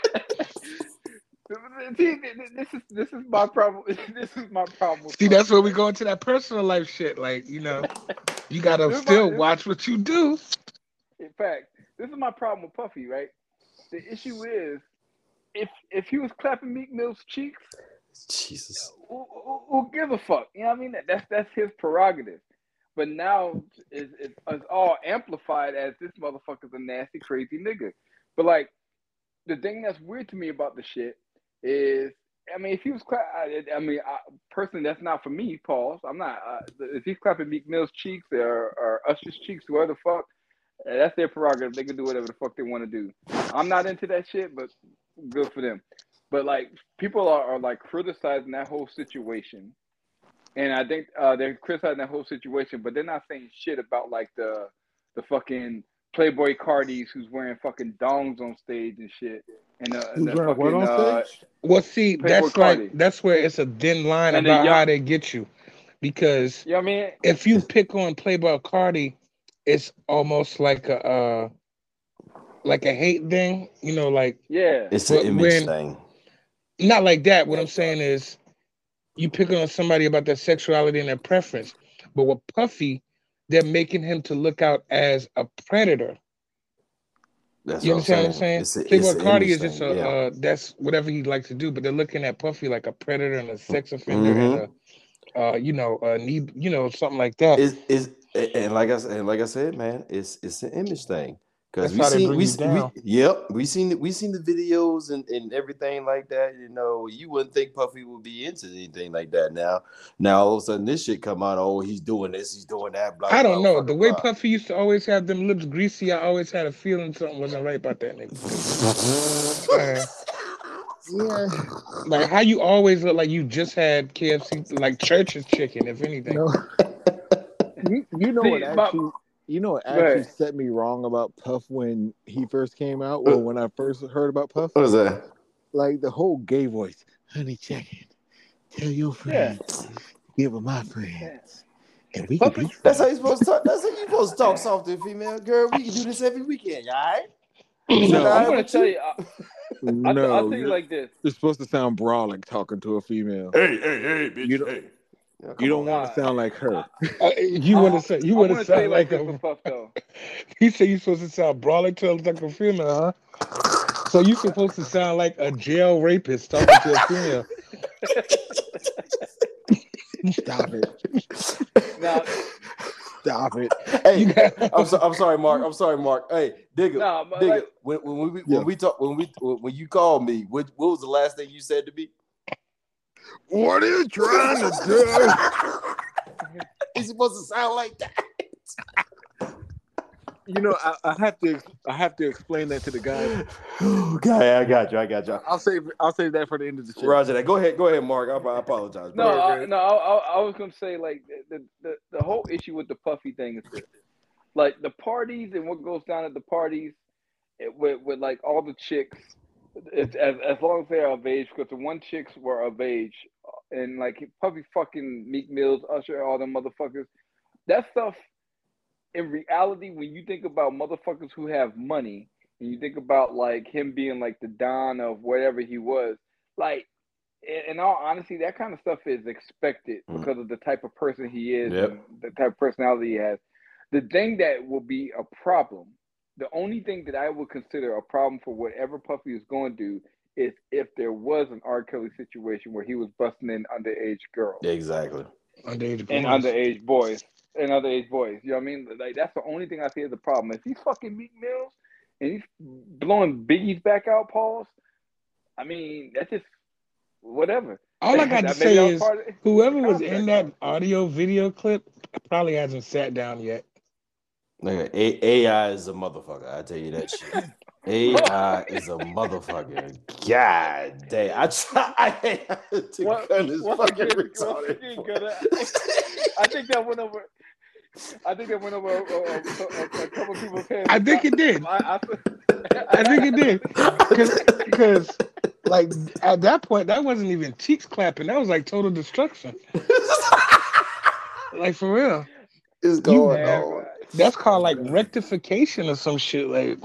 See, this is my problem. This is my problem. See, that's where we go into that personal life shit. Like, you gotta still watch what you do. In fact, this is my problem with Puffy, right? The issue is, if he was clapping Meek Mill's cheeks, Jesus. who gives a fuck? You know what I mean? That's his prerogative. But now it's all amplified as this motherfucker's a nasty, crazy nigga. But like, the thing that's weird to me about the shit is, I mean, if he was personally, that's not for me, pause. I'm not. If he's clapping Meek Mill's cheeks or Usher's cheeks, whoever the fuck, that's their prerogative. They can do whatever the fuck they want to do. I'm not into that shit, but good for them. But like, people are like criticizing that whole situation, and I think they're criticizing that whole situation, but they're not saying shit about like the fucking Playboy Cardis who's wearing fucking dongs on stage and shit. And Who's wearing what on stage? Well, see, Playboy Cardi. that's where it's a thin line And about the how they get you, because you know what I mean? if you pick on Playboy Cardi, it's almost like like a hate thing, like Yeah. It's an but image when thing. not like that. What I'm saying is you picking on somebody about their sexuality and their preference, but with Puffy, they're making him to look out as a predator. That's You what I'm understand what I'm saying. saying? It's Playboy an Cardi image is just thing. Yeah. that's whatever he likes to do, but they're looking at Puffy like a predator and a sex offender and Mm-hmm. a need, something like that. Is and like I said, man, it's an image thing. Because That's how they bring you down. we seen the videos and everything like that. You wouldn't think Puffy would be into anything like that. Now all of a sudden this shit come out. Oh, he's doing this, he's doing that. Blah I don't blah. know. Blah The way blah. Puffy used to always have them lips greasy, I always had a feeling something wasn't right about that nigga. Yeah. Like how you always look like you just had KFC, like Church's chicken, if anything. No. You know See, what actually. You know what Go actually ahead. set me wrong about Puff when he first came out, or when I first heard about Puff? What is that? Like the whole gay voice. Honey, check it. Tell your Yeah. friends. Give them my friends. And we Puffy. can be That's how you supposed to talk. That's how you supposed to talk soft to a female girl. We can do this every weekend, all right? Is that No. all I'm right gonna with tell you? you. No, I'll tell you like this. you're supposed to sound brolic talking to a female. Hey, bitch. You don't, Hey. Yeah, you come don't on. want to sound like her. You want to say you I'm want to gonna tell you sound like like this a. with Puff though. He said you supposed to sound brawling to like a female, huh? So you supposed to sound like a jail rapist talking to a female. Stop it. Now, Stop it. Hey, You got- I'm sorry, Mark. I'm sorry, Mark. Hey, Digga, no, but Digga. like, When you called me, what was the last thing you said to me? What are you trying to do? He's supposed to sound like that. You know, I have to explain that to the guy. Okay, I got you. I'll save that for the end of the show. Roger that. Go ahead, Mark. I apologize. no, I was gonna say like the whole issue with the Puffy thing is this. Like the parties and what goes down at the parties with like all the chicks, it's as long as they're of age, because the one chicks were of age, and like Puffy fucking Meek Mills, Usher, all them motherfuckers. That stuff, in reality, when you think about motherfuckers who have money, and you think about like him being like the Don of whatever he was, like in all honesty, that kind of stuff is expected because of the type of person he is and the type of personality he has. The thing that will be a problem, the only thing that I would consider a problem for whatever Puffy is going to do is if there was an R. Kelly situation where he was busting in underage girls. Exactly. Underage And boys. underage boys. And underage boys. You know what I mean? Like that's the only thing I see as a problem. If he's fucking Meek Mills and he's blowing Biggie's back out, Pauls, I mean, that's just whatever. All I got to Maybe say that was is part of whoever the was in contract. that audio video clip probably hasn't sat down yet. Nigga, AI is a motherfucker. I tell you that shit. AI is a motherfucker. God damn. I try to cut this fucking retarded. I think that went over. A couple people's heads. I think it did. I think it did. Because, like, at that point, that wasn't even cheeks clapping. That was like total destruction. Like, for real. It's going on. That's called, like, rectification or some shit. Like,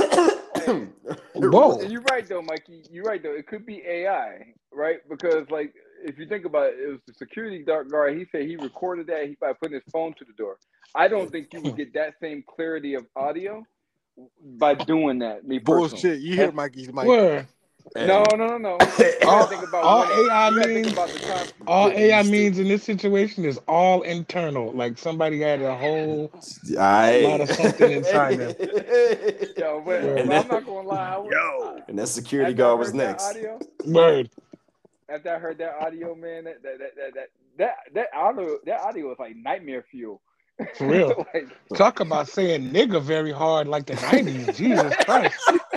whoa. And you're right, though, Mikey. You're right, though. It could be AI, right? Because, like, if you think about it, it was the security guard. He said he recorded that by putting his phone to the door. I don't think you would get that same clarity of audio by doing that. Me personally. Bullshit. You hear Mikey's mic. Where? No. All AI means in this situation is all internal. Like somebody had a whole lot of something inside them. Yo, I'm not gonna lie. And that security guard was next. Word. After I heard that audio, man, that audio was like nightmare fuel. For real. Like, talk about saying nigga very hard like the 90s. Jesus Christ.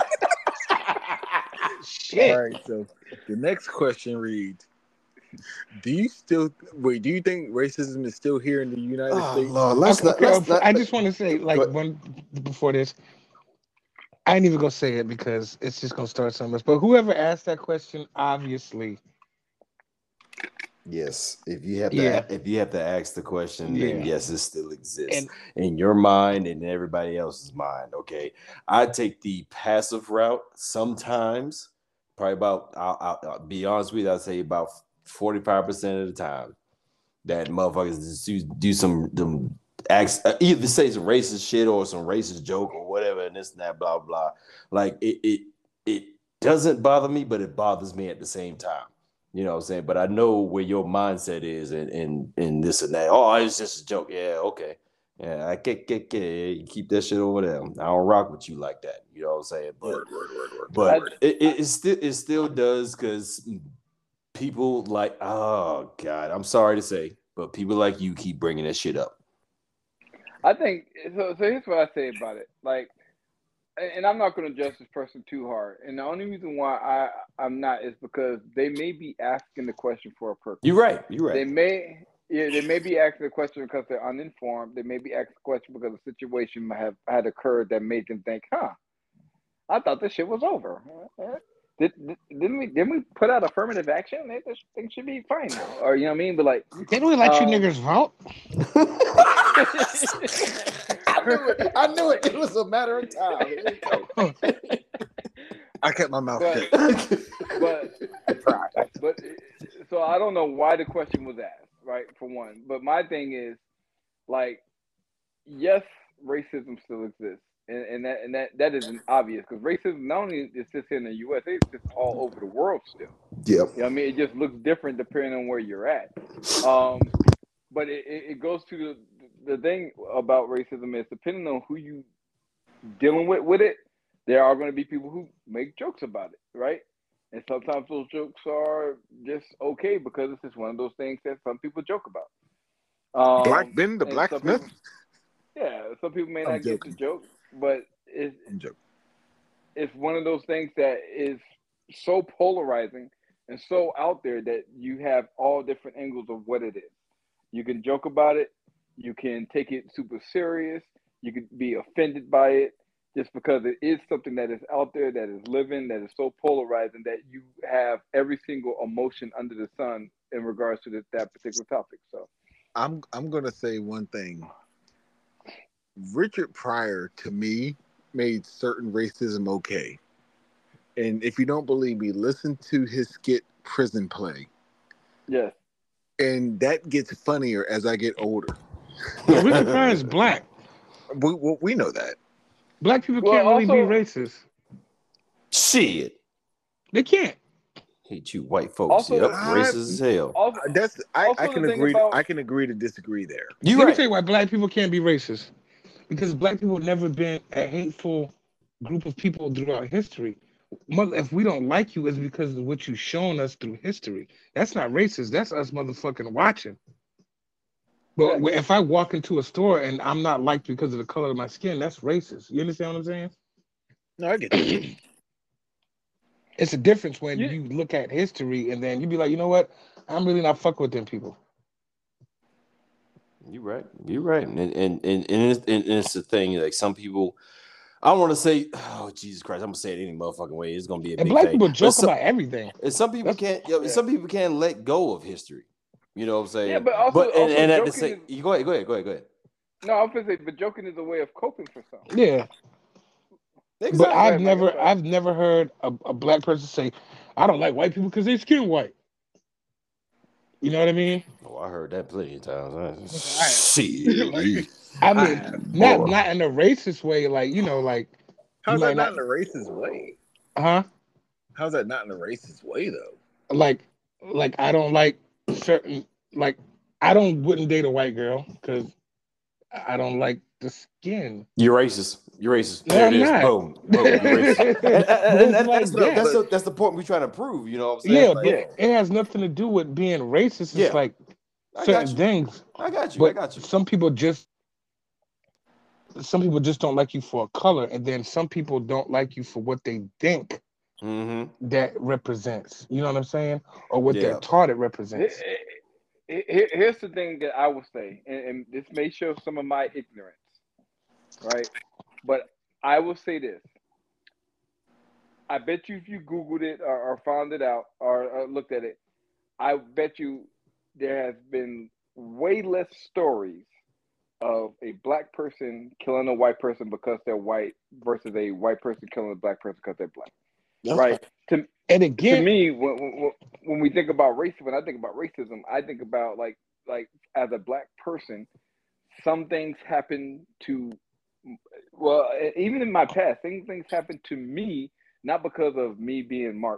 Shit. All right, so the next question reads: do you think racism is still here in the United States? Lord, I just want to say, like, one before this, I ain't even gonna say it because it's just gonna start something else. But whoever asked that question, obviously, Yes, Yeah, if you have to ask the question, then yeah, yes, it still exists and in your mind and in everybody else's mind. Okay, I take the passive route sometimes. Probably about I'll be honest with you, I'd say about 45% of the time that motherfuckers just do some them acts, either say some racist shit or some racist joke or whatever, and this and that, blah blah. Like it doesn't bother me, but it bothers me at the same time. You know what I'm saying? But I know where your mindset is and this and that. Oh, it's just a joke. Yeah, okay. Yeah, I get you keep that shit over there. I don't rock with you like that. You know what I'm saying? But I, it still does because people like, oh God, I'm sorry to say, but people like you keep bringing that shit up. I think so. So here's what I say about it. Like, and I'm not going to judge this person too hard. And the only reason why I'm not is because they may be asking the question for a purpose. You're right. You're They right. may, yeah, they may be asking the question because they're uninformed. They may be asking the question because a situation might have had occurred that made them think, "Huh, I thought this shit was over. Didn't we put out affirmative action? This thing should be fine now." Or you know what I mean? But like, didn't we let you um, niggers vote? I knew it. I knew it. It was a matter of time. I kept my mouth but shut. but but so I don't know why the question was asked, right? For one, but my thing is like, yes, racism still exists, and that isn't obvious because racism not only exists here in the U.S., it exists all over the world still. Yep. You know what I mean? It just looks different depending on where you're at. Um, but it goes to the thing about racism is depending on who you dealing with it, there are going to be people who make jokes about it, right? And sometimes those jokes are just okay because it's just one of those things that some people joke about. Black Ben, the And some blacksmith. people, yeah, some people may I'm not get the joking. joke, but I'm joking. it's one of those things that is so polarizing and so out there that you have all different angles of what it is. You can joke about it, you can take it super serious, you can be offended by it just because it is something that is out there, that is living, that is so polarizing that you have every single emotion under the sun in regards to that particular topic. So, I'm gonna say one thing. Richard Pryor to me made certain racism okay. And if you don't believe me, listen to his skit Prison Play. yes. And that gets funnier as I get older. But Richard Pryor is black. We know that. Black people Well, can't really be also, racist. Shit. They can't. Hate you, white folks. Yep, also, I, racist as hell. also, I also can the thing agree. about, I can agree to disagree there. You Let me right. tell you why black people can't be racist. Because black people have never been a hateful group of people throughout history. If we don't like you, it's because of what you've shown us through history. That's not racist. That's us motherfucking watching. But facts. if I walk into a store and I'm not liked because of the color of my skin, that's racist. You understand what I'm saying? No, I get that. It's a difference when You, you look at history and then you be like, you know what? I'm really not fucking with them people. You right. You right. And it's the thing. Like some people, I don't want to say, oh Jesus Christ, I'm gonna say it any motherfucking way. It's gonna be a And big black thing. people But joke about everything. some people That's can't. You know, yeah, some people can't let go of history. You know what I'm yeah, saying? but also, But also and at the joking same, is you go ahead. Go ahead. Go ahead. Go ahead. no, I'm gonna say, but joking is a way of coping for some. yeah. But Go Exactly. ahead, Mike. I'm sorry. I've never heard a black person say, I don't like white people because they skin white. You know what I mean? Oh, I heard that plenty of times. I have. Shit. I I mean, have. not in a racist way, like, like you How's that might not not in a racist way? huh? How's that not in a racist way though? Like I don't like certain like I don't wouldn't date a white girl because I don't like the skin. You're racist. You're racist. No, There it I'm is. not. Boom. Boom. You're racist. And, But and, it's and like that's the that. that's the point we're trying to prove. You know what I'm saying? Yeah, Like, but Yeah, it has nothing to do with being racist. It's yeah, like I got certain you. things. I got you. I But got you. some people just don't like you for a color, and then some people don't like you for what they think Mm-hmm. that represents. You know what I'm saying? Or what they're Yeah. taught it represents. here's the thing that I will say, and this may show some of my ignorance, right? But I will say this: I bet you if you Googled it or found it out or looked at it, I bet you there has been way less stories of a black person killing a white person because they're white versus a white person killing a black person because they're black. Right? To And to again, me, when we think about racism, when I think about racism, I think about like as a black person, some things happen to well, even in my past, things happen to me not because of me being Mark.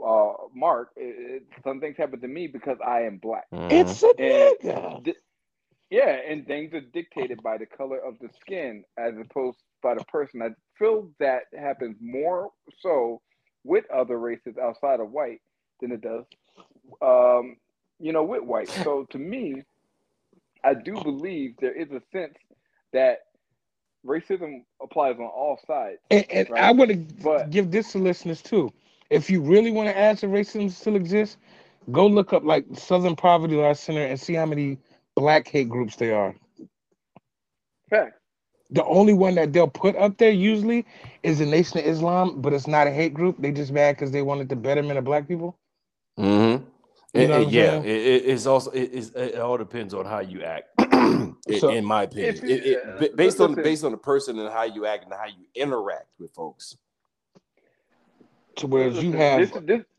Some things happen to me because I am black, it's a and nigga. yeah, and things are dictated by the color of the skin as opposed by the person. I feel that happens more so with other races outside of white than it does, um, with white. So to me, I do believe there is a sense that racism applies on all sides, And I right? want to But give this to listeners too. If you really want to ask if racism still exists, go look up like Southern Poverty Law Center and see how many black hate groups there are. fact, The only one that they'll put up there usually is the Nation of Islam, but it's not a hate group. They just mad because they wanted the betterment of black people. Mm-hmm. You know what I'm Yeah, saying? it's also it all depends on how you act. So In my opinion, if you based on listen, the person and how you act and how you interact with folks. to whereas you listen, have,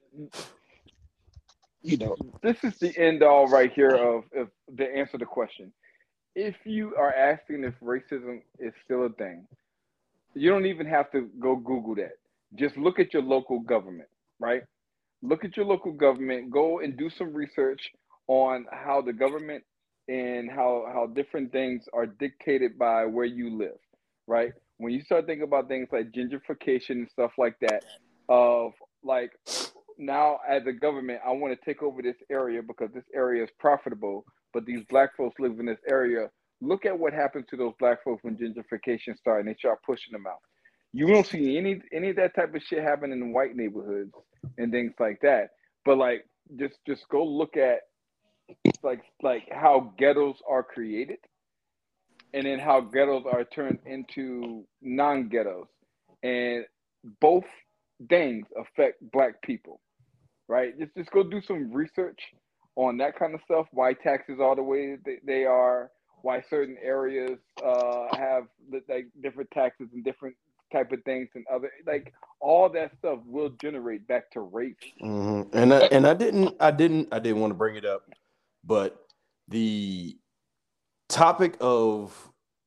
you know, this is the end all right here of the answer to the question. If you are asking if racism is still a thing, you don't even have to go Google that. Just look at your local government, right? Look at your local government. Go and do some research on how the government and how different things are dictated by where you live, right? When you start thinking about things like gentrification and stuff like that, of like now as a government, I want to take over this area because this area is profitable, but these black folks live in this area. Look at what happens to those black folks when gentrification starts and they start pushing them out. You don't see any of that type of shit happen in white neighborhoods and things like that. But like just go look at like how ghettos are created and then how ghettos are turned into non-ghettos. And both things affect black people, right? Just go do some research on that kind of stuff. Why taxes are the way they are. Why certain areas have like different taxes and different type of things and other like all that stuff will generate back to race. Mm-hmm. And I didn't want to bring it up, but the topic of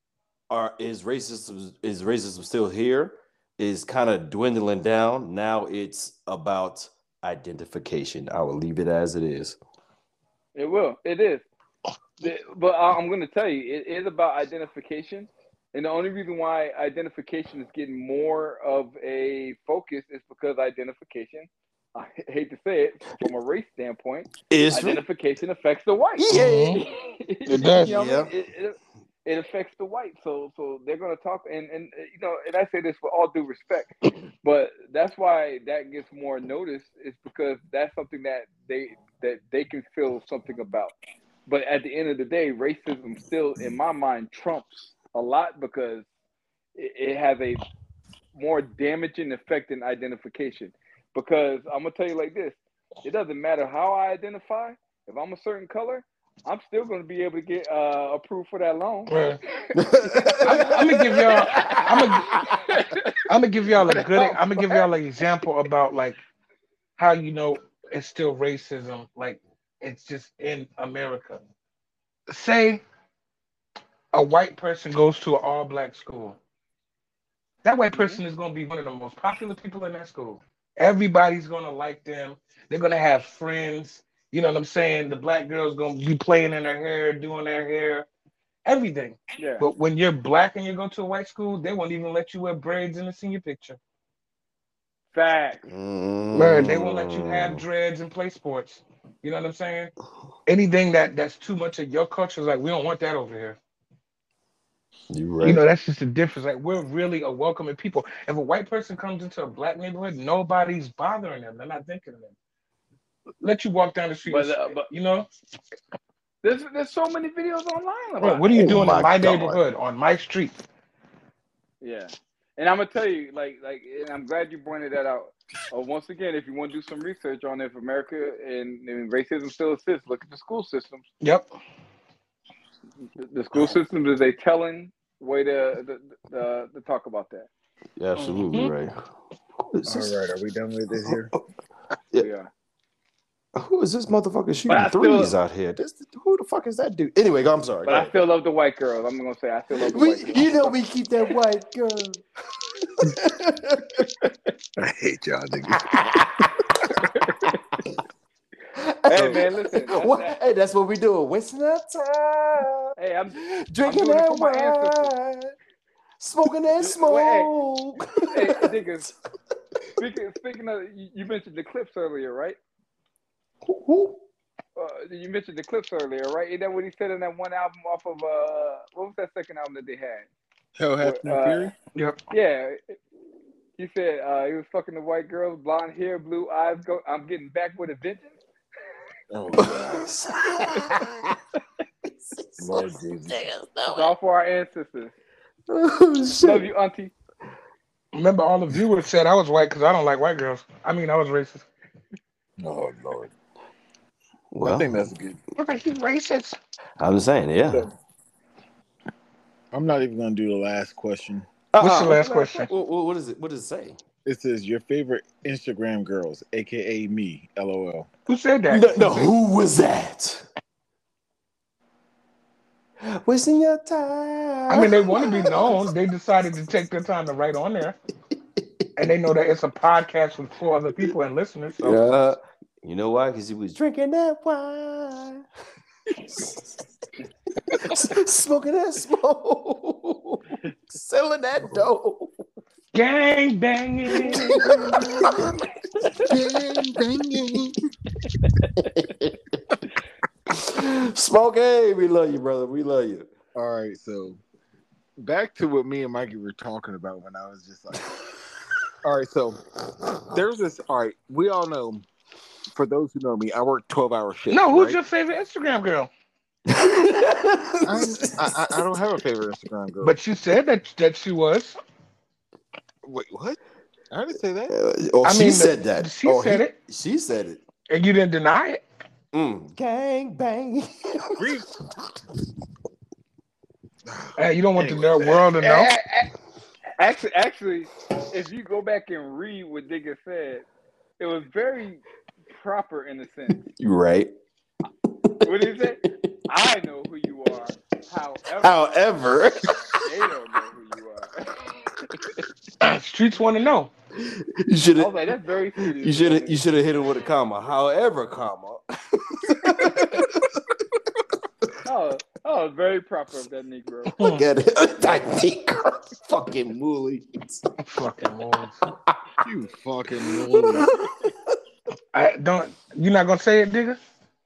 is racism still here is kind of dwindling down. Now it's about identification. I will leave it as it is. It will. It is. But I'm going to tell you, it is about identification. And the only reason why identification is getting more of a focus is because identification, I hate to say it, from a race standpoint, identification affects the white. Yeah. It does. You know what Yeah. I mean? It affects the white. So they're going to talk. And and I say this with all due respect, but that's why that gets more notice is because that's something that they can feel something about. But at the end of the day, racism still, in my mind, trumps a lot because it has a more damaging effect than identification. Because I'm gonna tell you like this: it doesn't matter how I identify. If I'm a certain color, I'm still gonna be able to get approved for that loan. Right. I'm gonna give y'all. I'm gonna give y'all a good. I'm gonna give y'all an example about like how it's still racism. Like it's just in America. Say a white person goes to an all-black school. That white person is going to be one of the most popular people in that school. Everybody's going to like them. They're going to have friends. You know what I'm saying? The black girl's going to be playing in her hair, doing their hair, everything. Yeah. But when you're black and you go to a white school, they won't even let you wear braids in the senior picture. Facts. Man, they won't let you have dreads and play sports. You know what I'm saying? Anything that's too much of your culture is like, we don't want that over here. You're right. That's just the difference. Like we're really a welcoming people. If a white person comes into a black neighborhood, nobody's bothering them. They're not thinking of them. Let you walk down the street. But there's so many videos online about right, what are you doing in my God. neighborhood on my street? Yeah, and I'm gonna tell you, like, and I'm glad you pointed that out. Once again, if you want to do some research on if America and racism still exists, look at the school systems. Yep. The school systems is a telling way to talk about that. You're absolutely right. All right, are we done with this here? Yeah. Who is this motherfucker I shooting still- threes out here? Who the fuck is that dude? Anyway, I'm sorry. But I still love the white girls. I'm gonna say I still love the white girls. You know we keep that white girl. I hate y'all niggas. Hey man, listen. Hey, that's what we do. Wasting our time. Hey, I'm Drinking doing it that for my ancestors. wine. Smoking that smoke. Hey, niggas. Speaking of, you mentioned the clips earlier, right? Who? You mentioned the clips earlier, right? Isn't that what he said in that one album off of what was that second album that they had? Hell has no fury. Yep. Yeah, he said he was fucking the white girls, blonde hair, blue eyes. I'm getting back with a vengeance. Oh God. Lord Jesus. It's all for our ancestors. Oh, shit. Love you, auntie. Remember, all the viewers said I was white because I don't like white girls. I mean, I was racist. Oh Lord. Well, I think that's good. Okay, he's racist. I'm saying, yeah. I'm not even gonna do the last question. What's the last question? What is it? What does it say? It says your favorite Instagram girls, aka me. LOL. Who said that? No, who was that? Wasting your time. I mean, they want to be known. They decided to take their time to write on there. And they know that it's a podcast with 4 other people and listeners. So. Yeah. You know why? Because he was drinking that wine. Smoking that smoke. Selling that dope. Gang banging. Smokey, we love you, brother. We love you. All right, so back to what me and Mikey were talking about when I was just like, all right, so there's this. All right, we all know. For those who know me, I work 12-hour shifts. No, who's right? your favorite Instagram girl? I don't have a favorite Instagram girl. But you said that she was. Wait, what? I didn't say that. She said that. She said it. She said it. And you didn't deny it. Gang bang. Hey, you don't want the world to know. Actually, if you go back and read what Digga said, it was very proper in a sense. You're right. What did he say? I know who you are. However, they don't know who you are. Streets want to know. You should I have. was like, that's very serious. You should have hit it with a comma. However, comma. Oh, very proper of that Negro. Look at it. That Negro. Fucking mooly. Fucking Lord. You fucking Lord. You're not gonna say it, Digga?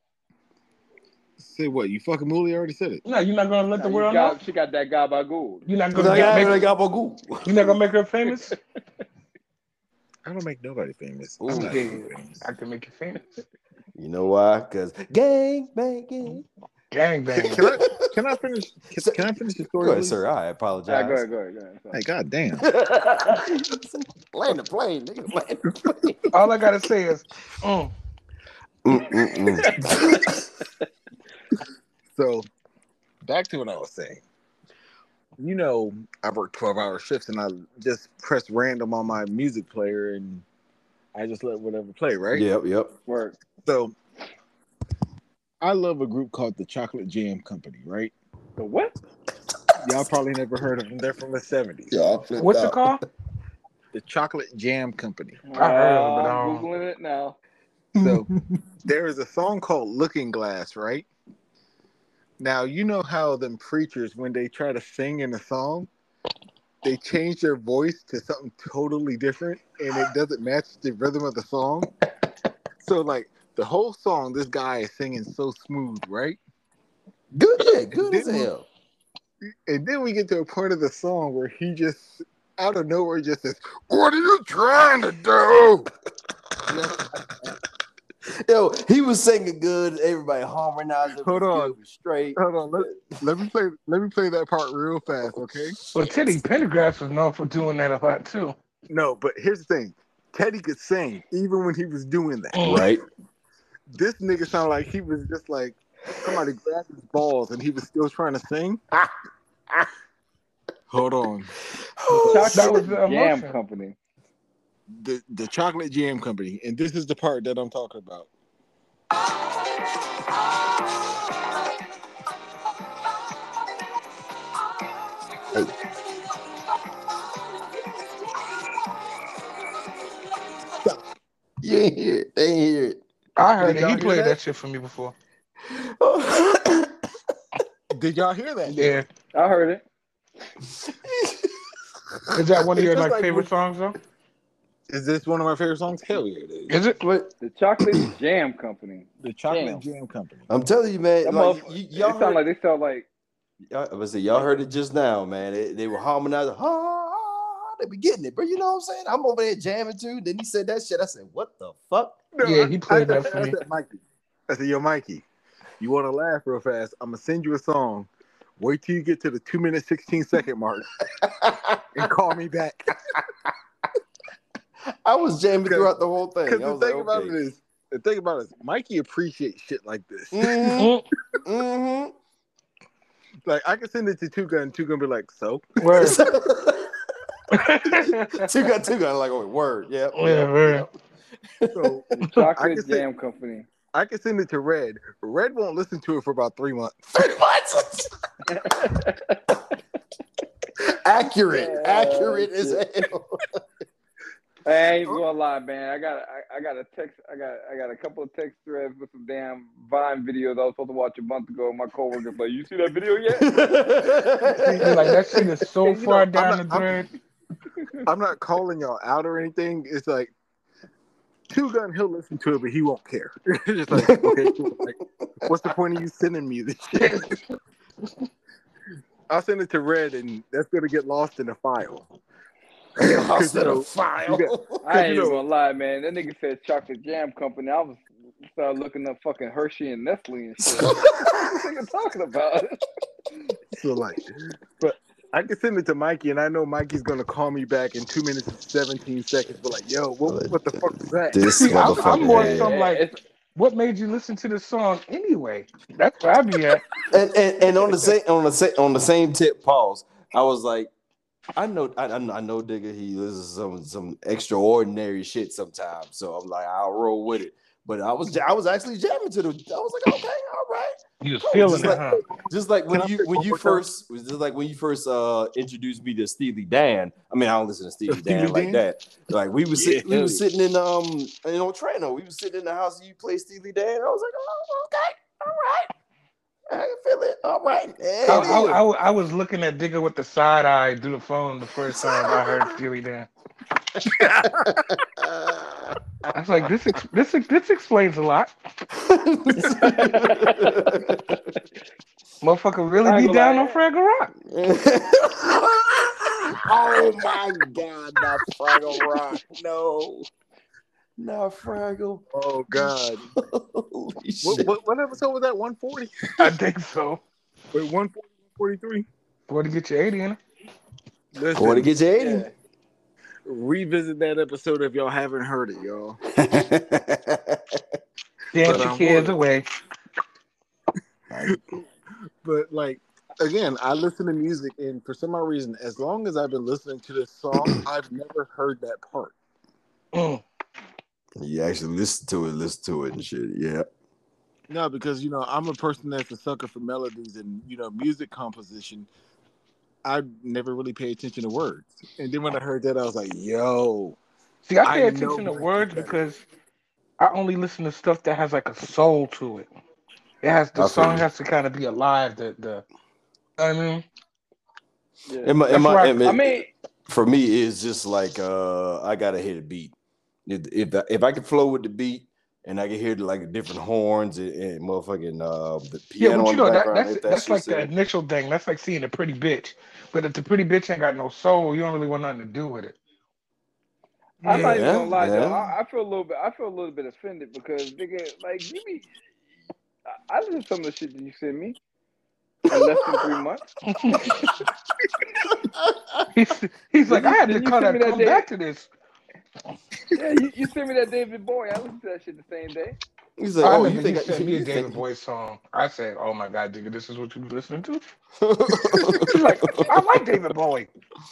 Say what? You fucking Mooly already said it. No, you're not gonna let the world know. She got that gabagool. You're not gonna make her famous. I don't make nobody famous. Ooh, I'm not yeah. famous. I can make you famous. You know why? Because gang banging. Gang bang. Can I finish? Can I finish the story? Go ahead, please? sir. I apologize. Go ahead. Hey, goddamn. Land the plane, nigga. Land the plane. All I gotta say is, So, back to what I was saying. You know, I work 12-hour shifts and I just press random on my music player and I just let whatever play, right? Yep. Work. So, I love a group called the Chocolate Jam Company, right? The what? Y'all probably never heard of them. They're from the 70s. Yeah, what's it called? The Chocolate Jam Company. I heard of it, but I I'm don't- Googling it now. So, there is a song called Looking Glass, right? Now, you know how them preachers, when they try to sing in a song, they change their voice to something totally different and it doesn't match the rhythm of the song. So, like, the whole song, this guy is singing so smooth, right? Good as hell. And then we get to a point of the song where he just, out of nowhere, just says, "What are you trying to do?" Yo, he was singing good. Everybody harmonized. Hold on. Straight. Hold on, let me play that part real fast, okay? Well, Teddy Pendergrass was known for doing that a lot too. No, but here's the thing. Teddy could sing even when he was doing that. Right. This nigga sounded like he was just like somebody grabbed his balls and he was still trying to sing. Hold on. That was Chocolate the Jam emotion. Company. The Chocolate Jam Company, and this is the part that I'm talking about. Hey. You ain't hear it. They ain't hear it. I heard Did it. y'all He hear played that? that shit for me before. Did y'all hear that? Yeah. I heard it. Is that one of It's your just like like favorite songs though? Is this one of my favorite songs? Hell yeah, it is. Is it? What? The Chocolate Jam Company. The Chocolate Jam. Jam Company. I'm telling you, man. That Like motherfucker. y'all It sound like they sound like. y'all heard it just now, man. They were harmonizing. They be getting it, but you know what I'm saying? I'm over there jamming too. Then he said that shit. I said, "What the fuck?" No, Yeah, he played that for I me. said, Mikey. I said, yo, Mikey, you want to laugh real fast? I'm gonna send you a song. Wait till you get to the 2-minute 16-second mark and call me back. I was jamming throughout the whole thing. Because I the was thing like, about okay. it is, Mikey appreciates shit like this. Mm-hmm. Mm-hmm. Like I can send it to Two Gun be like, so. Word. two gun, like, oh, word, yeah, word. So The Chocolate Jam Company. I can send it to Red. Red won't listen to it for about 3 months. 3 months. Accurate as hell. I ain't gonna lie, man. I got a text. I got a couple of text threads with some damn Vine videos I was supposed to watch a month ago. My coworker's like, "You see that video yet?" You're like, that shit is so And, far down the thread. I'm not calling y'all out or anything. It's like Two Gun, he'll listen to it, but he won't care. It's just like, okay, cool. Like, what's the point of you sending me this shit? I'll send it to Red, and that's gonna get lost in the file. Lost in a file. I ain't even gonna lie, man. That nigga said Chocolate Jam Company. I was started looking up fucking Hershey and Nestle and shit. What this nigga talking about? So like, but I can send it to Mikey, and I know Mikey's gonna call me back in 2 minutes and 17 seconds. But like, yo, what the fuck was that? This See, I'm motherfucker. more had- some like, what made you listen to this song anyway? That's where I be at. and on the same tip, pause. I was like, I know, Digga, he listens to some extraordinary shit sometimes. So I'm like, I'll roll with it. But I was actually jamming to the. I was like, okay, all right. You was feeling just it, huh? Just like when Can I you say when one you more time? first introduced me to Steely Dan. I mean, I don't listen to Steely Dan Steely like Dan? that. Like we was Yeah, sitting in Trano. We was sitting in the house and you play Steely Dan. I was like, oh, okay, all right. I can feel it. All right. I was looking at Digger with the side eye through the phone the first time I heard Steely Dan. I was like, this explains a lot. Motherfucker really be down on Fraggle Rock. Oh my God, not Fraggle Rock. No. Not Fraggle. Oh God. Holy shit. What episode was that? 140? I think so. Wait, 140, 143? Boy, to get your 80 in it. Listen, Going to get you 80. Yeah. revisit that episode if y'all haven't heard it, y'all. Dance your kids away. But like, again, I listen to music, and for some odd reason, as long as I've been listening to this song, I've never heard that part. You actually listen to it and shit. Yeah. No, because I'm a person that's a sucker for melodies and music composition. I never really pay attention to words, and then when I heard that, I was like, "Yo." See, I pay attention to words because I only listen to stuff that has like a soul to it. The song has to kind of be alive. I mean, yeah. For me, it's just like I gotta hit a beat. If I can flow with the beat and I can hear like different horns and motherfucking the piano but in the background. That's like the initial thing. That's like seeing a pretty bitch. But if the pretty bitch ain't got no soul, you don't really want nothing to do with it. I'm not even gonna lie though. I feel a little bit offended because nigga, like I listen to some of the shit that you sent me in less than 3 months. He's like, I had to come back to this. Yeah, you sent me that David Bowie. I listened to that shit the same day. He's like, I oh, remember you he think sent me a you David think Bowie song. I said, "Oh my god, nigga, this is what you listening to?" I He's like, "I like David Bowie."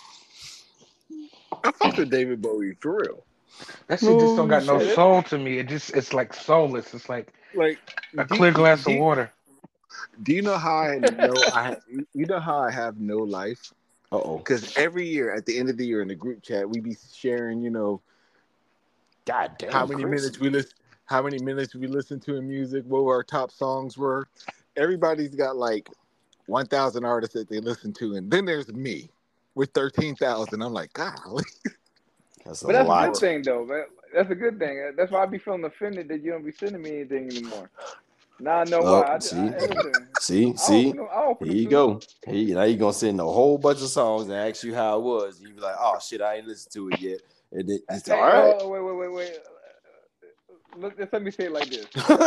I fuck with David Bowie for real. That shit just don't Holy got no shit. soul to me. It's like soulless. It's like Like, a do, clear glass of do, water. do you know how I know you know how I have no life? Uh-oh. Because every year at the end of the year in the group chat, we be sharing, God damn, how many Chris. minutes we listen, how many minutes we listen to in music, what our top songs were. Everybody's got like 1,000 artists that they listen to, and then there's me with 13,000. I'm like, golly. That's a But that's a lot. good thing, though, man. That's a good thing. That's why I be feeling offended that you don't be sending me anything anymore. Now I know why. Listen, See. I'll open Here you go. Now you're gonna send a whole bunch of songs and ask you how it was. You be like, oh shit, I ain't listened to it yet. And then it's Hey, all right. wait. Let me say it like this.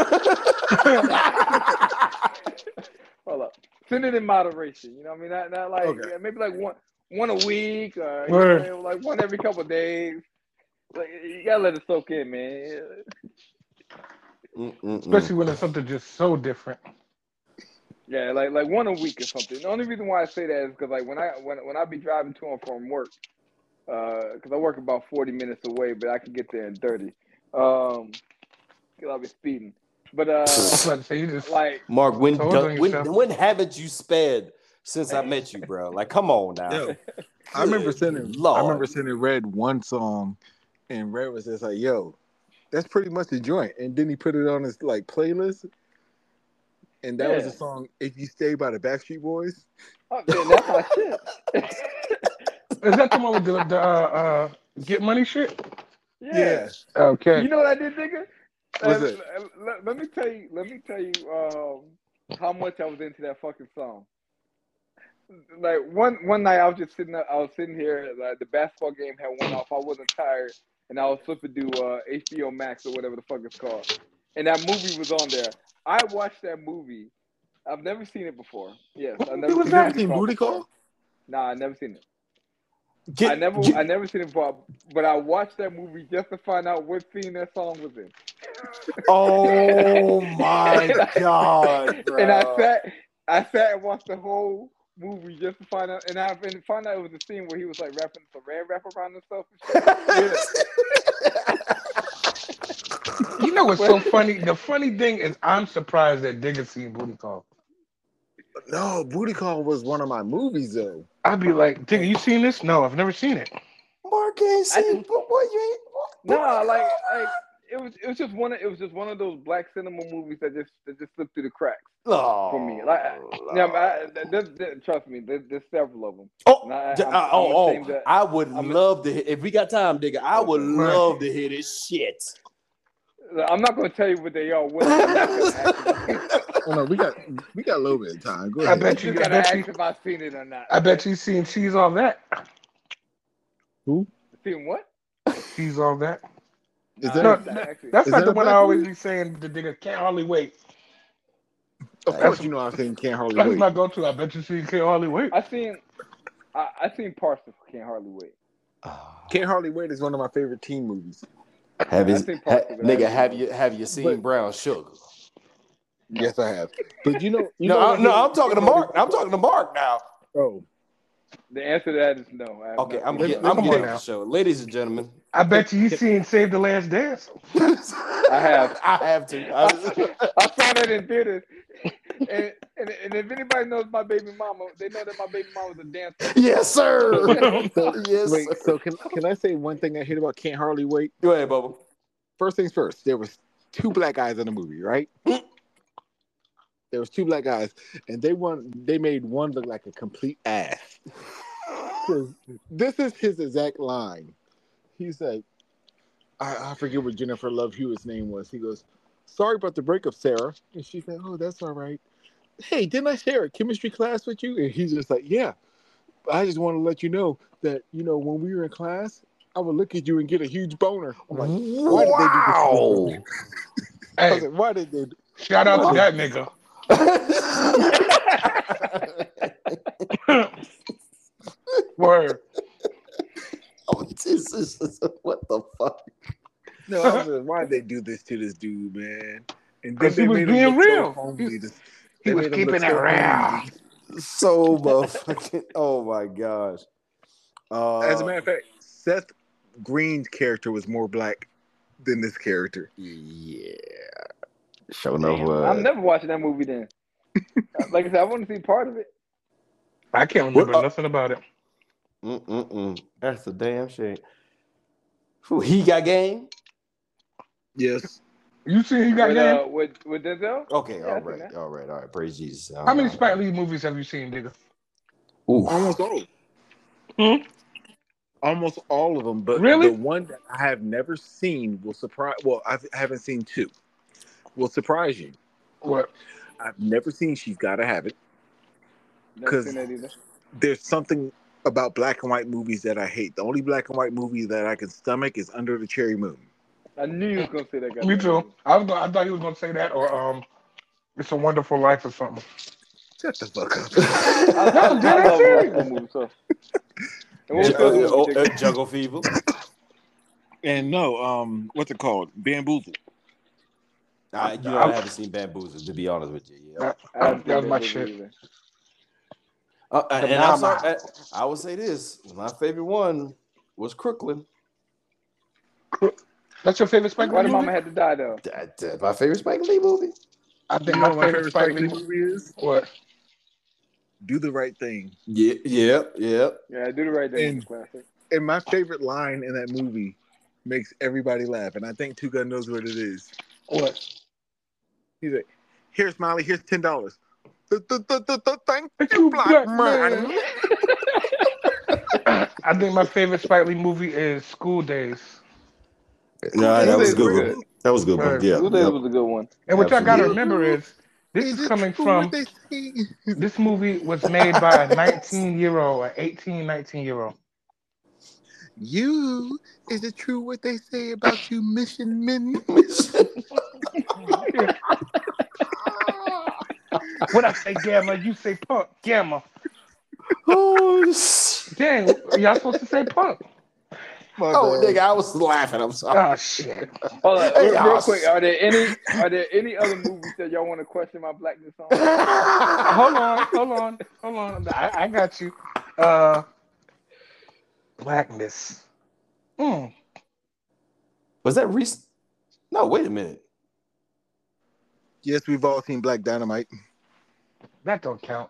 Hold up. Send it in moderation. You know what I mean? Not like maybe like one a week, like one every couple of days. Like you gotta let it soak in, man. Especially when it's something just so different. Yeah, like one a week or something. The only reason why I say that is because like when I be driving to and from work, because I work about 40 minutes away, but I can get there in 30. Because I'll be speeding. But I was about to say, you just like Mark, when haven't you sped since I met you, bro? Like, come on now. Yo, I remember sending Lord. Red one song, and Red was just like, "Yo, that's pretty much the joint." And then he put it on his like playlist, and that was the song "If You Stay" by the Backstreet Boys. Oh, man, that's my shit. Is that the one with the Get Money shit? Yeah. Okay. You know what I did, nigga? What's it? Let me tell you how much I was into that fucking song. Like one night I was just sitting here, like, the basketball game had went off. I wasn't tired, and I was flipping through HBO Max or whatever the fuck it's called, and that movie was on there. I watched that movie. I've never seen it before. Yes, I've never seen Booty Call? Nah, I never seen it. I never seen it before, but I watched that movie just to find out what scene that song was in. Oh my god, bro. And I sat and watched the whole movie just to find out, and I found out it was a scene where he was like rapping some red rap around and stuff. You know what's so funny? The funny thing is, I'm surprised that Digga seen Booty Call. No, Booty Call was one of my movies though. I'd be like, Digga, you seen this? No, I've never seen it. Mark ain't seen it, but what you ain't? Nah, like it was just one of those black cinema movies that just slipped through the cracks for me. Like, trust me, there's several of them. I would love to. If we got time, Digga, I would love to hear this shit. I'm not gonna tell you what they are. Oh no, we got a little bit of time. Go ahead. I bet you gotta ask if I've seen it or not. I bet you seen She's All That. Who? Seen what? She's All That. Is that's not the one I always be saying. The Digga Can't Hardly Wait. Of course, you know I'm saying Can't Hardly Wait. That's my go-to. I bet you seen Can't Hardly Wait. I seen parts of Can't Hardly Wait. Can't Hardly Wait is one of my favorite teen movies. Have you seen Brown Sugar? Yes, I have. But I'm talking to Mark. I'm talking to Mark now. Oh, the answer to that is no. Okay, I'm getting the show, ladies and gentlemen. I bet you seen Save the Last Dance. I have. I have to. I saw that in theaters. And if anybody knows my baby mama, they know that my baby mama was a dancer. Yes, sir. So can I say one thing I hate about Can't Hardly Wait? Go ahead, Bubba. First things first, there was two black guys in the movie, right? There was two black guys, and they made one look like a complete ass. This is his exact line. He's like, I forget what Jennifer Love Hewitt's name was. He goes, "Sorry about the breakup, Sarah." And she said, "Oh, that's all right. Hey, didn't I share a chemistry class with you?" And he's just like, "Yeah. I just want to let you know that, when we were in class, I would look at you and get a huge boner." I'm like, why did they do this? Hey, I was like, why did they do? Shout out to that nigga. Word. Oh, this is what the fuck? No, I was like, why'd they do this to this dude, man? And then Because he they was made him being look real. so homely. He was keeping it real. So motherfucking. Oh my gosh. As a matter of fact, Seth Green's character was more black than this character. Yeah. Showing Damn, off. I'm never watching that movie then. Like I said, I want to see part of it. I can't remember nothing about it. That's a damn shame. Who, he got game? Yes. You see, he got game. With Denzel. Okay, Yeah, all right. Praise Jesus. How many Spike Lee movies have you seen, nigga? Ooh. Almost all. Almost all of them, but Really? the one that I have never seen will surprise. Well, I haven't seen two. Will surprise you. What? I've never seen She's Gotta Have It. Never seen that either. There's something about black and white movies that I hate. The only black and white movie that I can stomach is Under the Cherry Moon. I knew you was gonna say that. Me too. I thought he was gonna say that, or It's a Wonderful Life or something. Shut the fuck up. I love Wonderful movies. So. Jungle Fever. And no, what's it called? Bamboozle. I haven't seen Bamboozle, to be honest with you. Yeah. That was my shit. And I'm sorry, I will say this: my favorite one was Crooklyn. That's your favorite Spike Lee Why movie? the mama had to die though? That's my favorite Spike Lee movie. I think You know my favorite Spike Lee movie is? What? Do the Right Thing. Yeah. Yeah, Do the Right Thing. And- Classic. And my favorite line in that movie makes everybody laugh. And I think Two Gun knows what it is. What? He's like, "Here, Smiley, here's $10. Thank You you, black black man." man. I think my favorite Spike Lee movie is School Days. No, that was a good Good. one. That was a good one. Right. Yeah. School Days was a good one. And what y'all gotta Absolutely. remember is this Is is it coming true from what they say? this movie was made by a 19-year-old, an 18, 19-year-old. You, is it true what they say about you, mission men? What I say, Gamma, you say punk, Gamma. Oh, shit. Dang, y'all supposed to say punk. Nigga, I was laughing. I'm sorry. Oh shit. Hold on, Hey, real quick. Are there any other movies that y'all want to question my blackness on? Hold on. I got you. Blackness. Was that recent? No, wait a minute. Yes, we've all seen Black Dynamite. That don't count.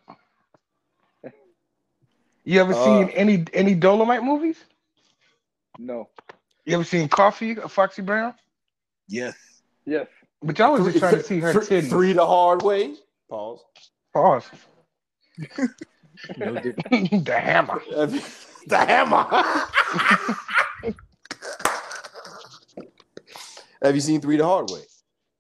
You ever seen any Dolomite movies? No. You ever seen Coffee, Foxy Brown? Yes. Yes. But y'all was just trying to see her titties. Three the hard way. Pause. Pause. No different. The hammer. The hammer. Have you seen Three the Hard Way?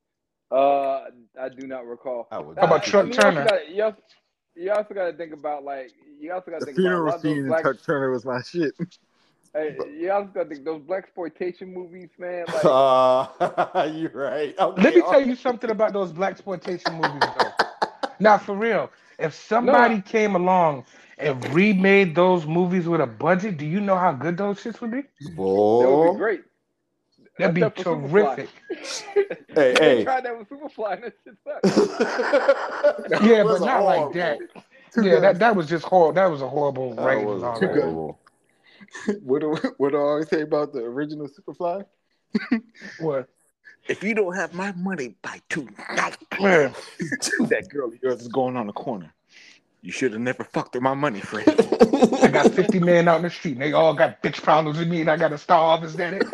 I do not recall. I would. How about Chuck Turner? You also got to think about The a funeral lot of scene those in black. Chuck Turner was my shit. Hey, you also got to think those blaxploitation movies, man. Like, You're right. Okay. Let me tell you something about those blaxploitation movies, though. Now, for real, if somebody came along and remade those movies with a budget, do you know how good those shits would be? that would Boy. be great. That'd be Except for terrific. Superfly. Hey, They hey. tried that with Superfly, and that shit sucked. Yeah, Was but not horrible. like that. Yeah, that was just horrible. That was a horrible That writing. was and all that. horrible. What do I always say about the original Superfly? What? If you don't have my money by tonight, Man, that girl of yours is going on the corner. You should have never fucked with my money, friend. I got 50 men out in the street, and they all got bitch problems with me, and I got to starve. Is that it?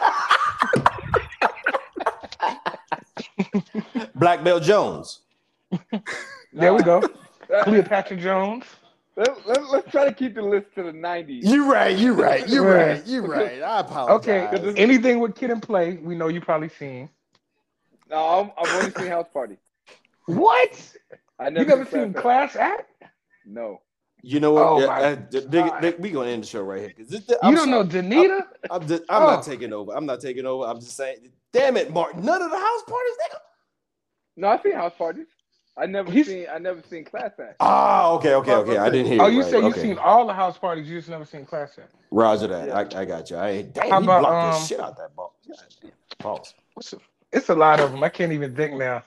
Black Belt Jones. There we go. Cleopatra Jones. Let's try to keep the list to the 90s. You're right. Right. I apologize. Okay, anything with Kid and Play, we know you probably seen. No, I've only seen House Party. What? I You never seen Class Act? No. You know what? Oh, my God. We gonna end the show right here. 'Cause You don't know Danita? I'm not taking over. I'm just saying. Damn it, Mark. None of the house parties, nigga. No, I've seen House Parties. I never He's- seen Class Act. Okay. I didn't hear Oh, it you right. say you've Okay. seen all the house parties, you just never seen Class Act. Roger that. Yeah. I got you. Damn, How he about, blocked the shit out that ball. God damn. Pause. It's a lot of them. I can't even think now.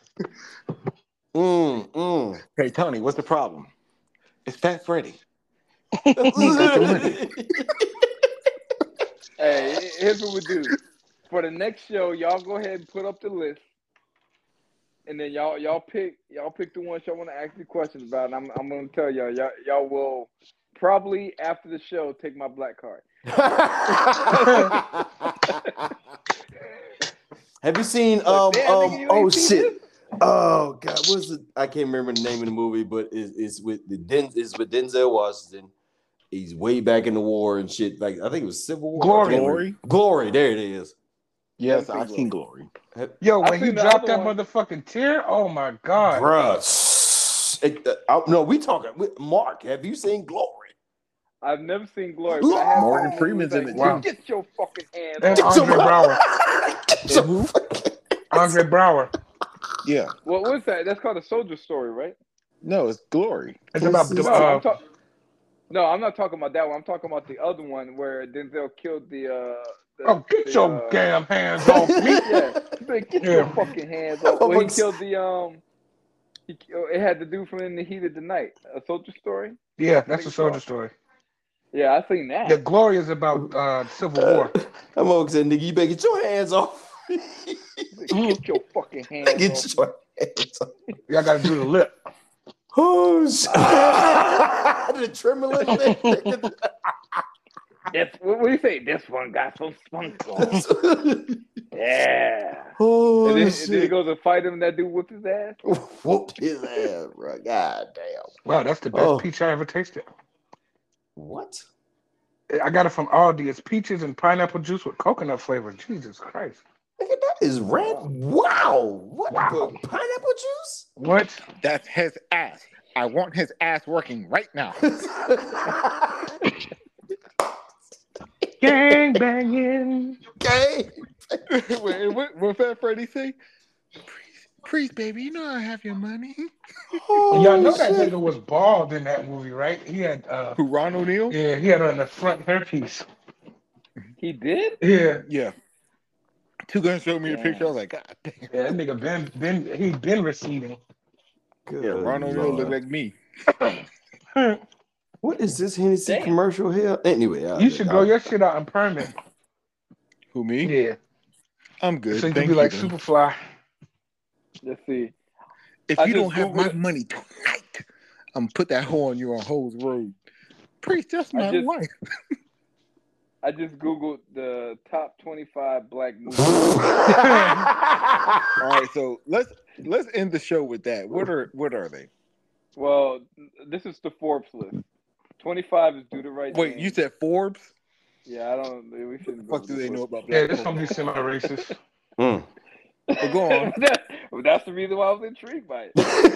Hey Tony, what's the problem? It's Fat Freddy. Hey, here's what we do. For the next show, y'all go ahead and put up the list, and then y'all pick the ones y'all want to ask me questions about. And I'm gonna tell y'all will probably after the show take my black card. Have you seen Damn, nigga, you ain't seen shit. Oh God, what's it? I can't remember the name of the movie, but it's with Denzel Washington. He's way back in the war and shit. Like I think it was Civil War. Glory. There it is. Yes, I've seen Glory. Yo, I've when he seen the dropped other that one. motherfucking tear, oh my god. Bruh. No, we talking with Mark. Have you seen Glory? I've never seen Glory, but I have Morgan heard Freeman's in it too. Wow. Get your fucking hands And off. Andre Brower. And who? Andre Brower. Yeah. What's that? That's called a soldier story, right? No, it's Glory. It's about This is- No, I'm not talking about that one. I'm talking about the other one where Denzel killed the get your damn hands off me. Yeah, he's like, get your fucking hands off. Well, he killed the it had the dude from In the Heat of the Night, a soldier story. Yeah, that's a soldier story. Yeah, I seen that. The Glory is about Civil War. I'm all saying, nigga, you better get your hands off. Get your fucking hands Get off. your hands off. Y'all got to do the lip. Oh shit! The trembling thing. What do you say? This one got some spunk on. Yeah. Oh And then shit! he goes to fight him. And that dude whipped his ass. Whooped his ass, bro. God damn. Wow, that's the best peach I ever tasted. What? I got it from Aldi. It's peaches and pineapple juice with coconut flavor. Jesus Christ. Nigga, that is red. Wow. What? Wow. Pineapple juice? What? That's his ass. I want his ass working right now. Gang banging. Okay. Wait, what Fat Freddy say? Priest, baby, you know I have your money. Y'all know that nigga was bald in that movie, right? He had Who, Ron O'Neal? yeah, he had on the front hairpiece. He did? Yeah. Yeah. Two Guns showed me the picture. I was like, God damn. Yeah, that nigga he been receding. Good Yeah, Ron O'Neal Lord. looked like me. What is this Hennessy Damn. commercial here? Anyway, You should grow your shit out in permit. Who, me? Yeah. I'm good. So you Thank can be like then. Superfly. Let's see. If I you just don't have my Googled it. money tonight, I'm gonna put that hoe on you on Hoes Road. Priest, that's my wife. I just Googled the top 25 black movies. All right, so let's end the show with that. What are they? Well, this is the Forbes list. 25 is Do the Right Wait, Thing. you said Forbes? Yeah, I don't. We shouldn't. What the fuck do they know about Yeah, black this folk? gonna be semi-racist. Mm. But go on. That's the reason why I was intrigued by it.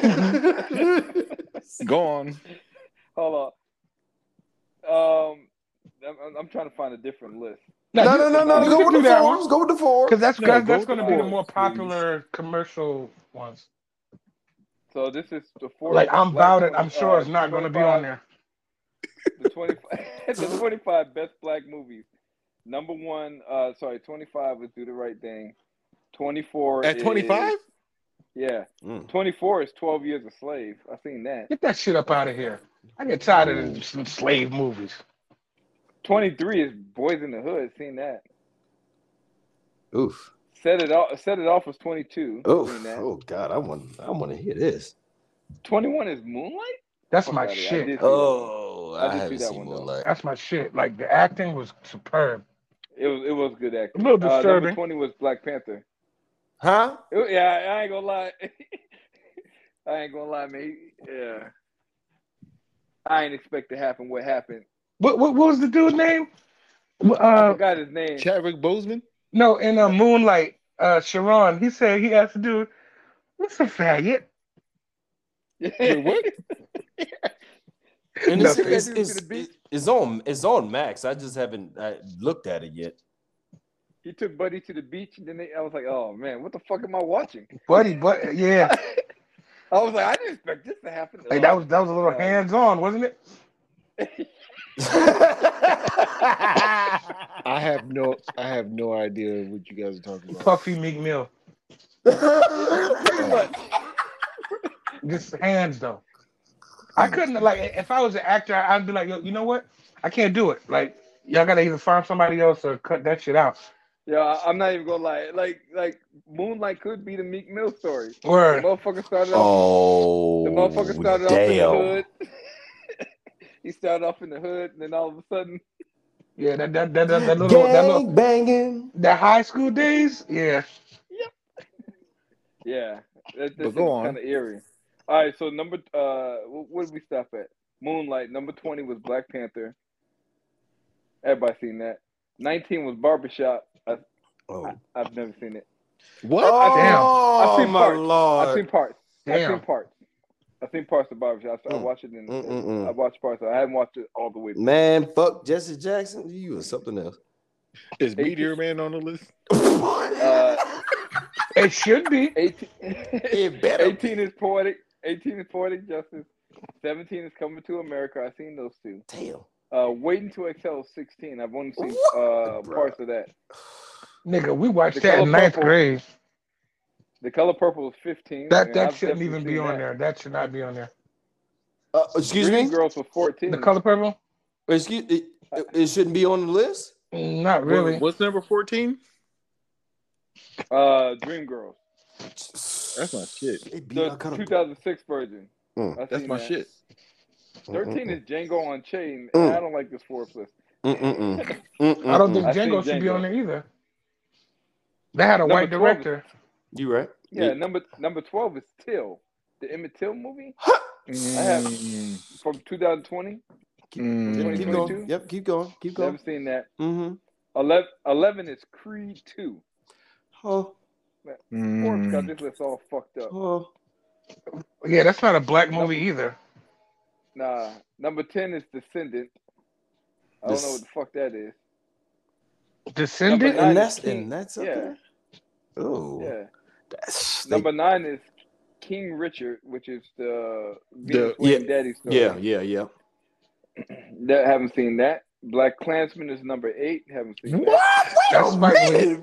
Go on. Hold on. I'm trying to find a different list. No. You Go can with do the that Forbes. one. Go with the Forbes. Because that's No, that's go going to with be the the more Forbes, popular commercial ones. So this is the Forbes. Like I'm Black about it. I'm sure it's not going to be on 25 there. The 25, the 25 best black movies. Number 25 was Do the Right Thing. 24 At 25? Yeah. Mm. 24 is 12 Years a Slave. I've seen that. Get that shit up out of here. I get tired of some slave movies. 23 is Boys in the Hood. Seen that. Oof. Set It Off was 22. Oof. Seen that. Oh God, I want to hear this. 21 is Moonlight. That's Fuck my outta here. I shit. did see Oh, I I did see haven't that seen one, though. Moonlight. That's my shit. Like the acting was superb. It was good acting. A little Number disturbing. 20 was Black Panther. Huh? Yeah, I ain't gonna lie. I ain't gonna lie, man. Yeah. I ain't expect to happen what happened. What was the dude's name? I forgot his name. Chadwick Boseman? No, in Moonlight, Sharon, he said he asked the dude, "What's a faggot?" Wait, what? And Nothing. it's on Max. I just haven't looked at it yet. He took Buddy to the beach, and then I was like, "Oh man, what the fuck am I watching?" Buddy, yeah. I was like, I didn't expect this to happen. Like that was a little No. hands on, wasn't it? I have no idea what you guys are talking about. Puffy Meek Mill. Pretty much. Just hands though. I couldn't like if I was an actor, I'd be like, yo, you know what? I can't do it. Like y'all gotta either find somebody else or cut that shit out. Yeah, I'm not even gonna lie. Like Moonlight could be the Meek Mill story. The Word. motherfucker started off. Oh, The motherfucker started off in the hood. He started off in the hood, and then all of a sudden, Yeah, that little banging. that high school days. Yeah. yeah, that But shit go is on. kind of eerie. All right, so what did we stop at? Moonlight. Number 20 was Black Panther. Everybody seen that. 19 was Barbershop. I've never seen it. What? I've seen my parts. lord! I've seen parts. Damn. I've seen parts of Barbershop. I watched it I watched parts. I haven't watched it all the way. Man, fuck Jesse Jackson. You or something else. Is Meteor Man on the list? It should be. 18, It better. 18 is Poetic. 18 is Poetic Justice. 17 is Coming to America. I've seen those two. Damn. Waiting to Exhale is 16. I've only seen What? parts of that. Nigga, we watched The that in Color ninth Purple. grade. The Color Purple is 15. That and I've shouldn't definitely even be seen on that. there. That should not be on there. Excuse Dream me. Girls was 14. The Color Purple? Excuse. It shouldn't be on the list. Not really. What's number 14? Dream Girls. That's my shit. The 2006 version. I've That's seen my that. shit. 13 is Django Unchained. And I don't like this Forbes list. I don't think I've seen Django should be Django. on there either. They had a Number white 12 director. You right? Yeah, number 12 is Till. The Emmett Till movie. I have from 2020. Keep 2022? going. Yep, keep going. Keep going. Never seen that. Mm-hmm. 11 is Creed 2. Oh, Forbes got this list all fucked up. oh. Yeah, that's not a black movie either. Nah. Number 10 is Descendant. I don't know what the fuck that is. Descendant? Number 9 And is King. that's up Yeah. there? Oh. Yeah. That's Number 9 is King Richard, which is the Venus Wayne Daddy story. Yeah. That haven't seen that. Black Klansman is number 8. Haven't seen that. What? That's Spike Lee.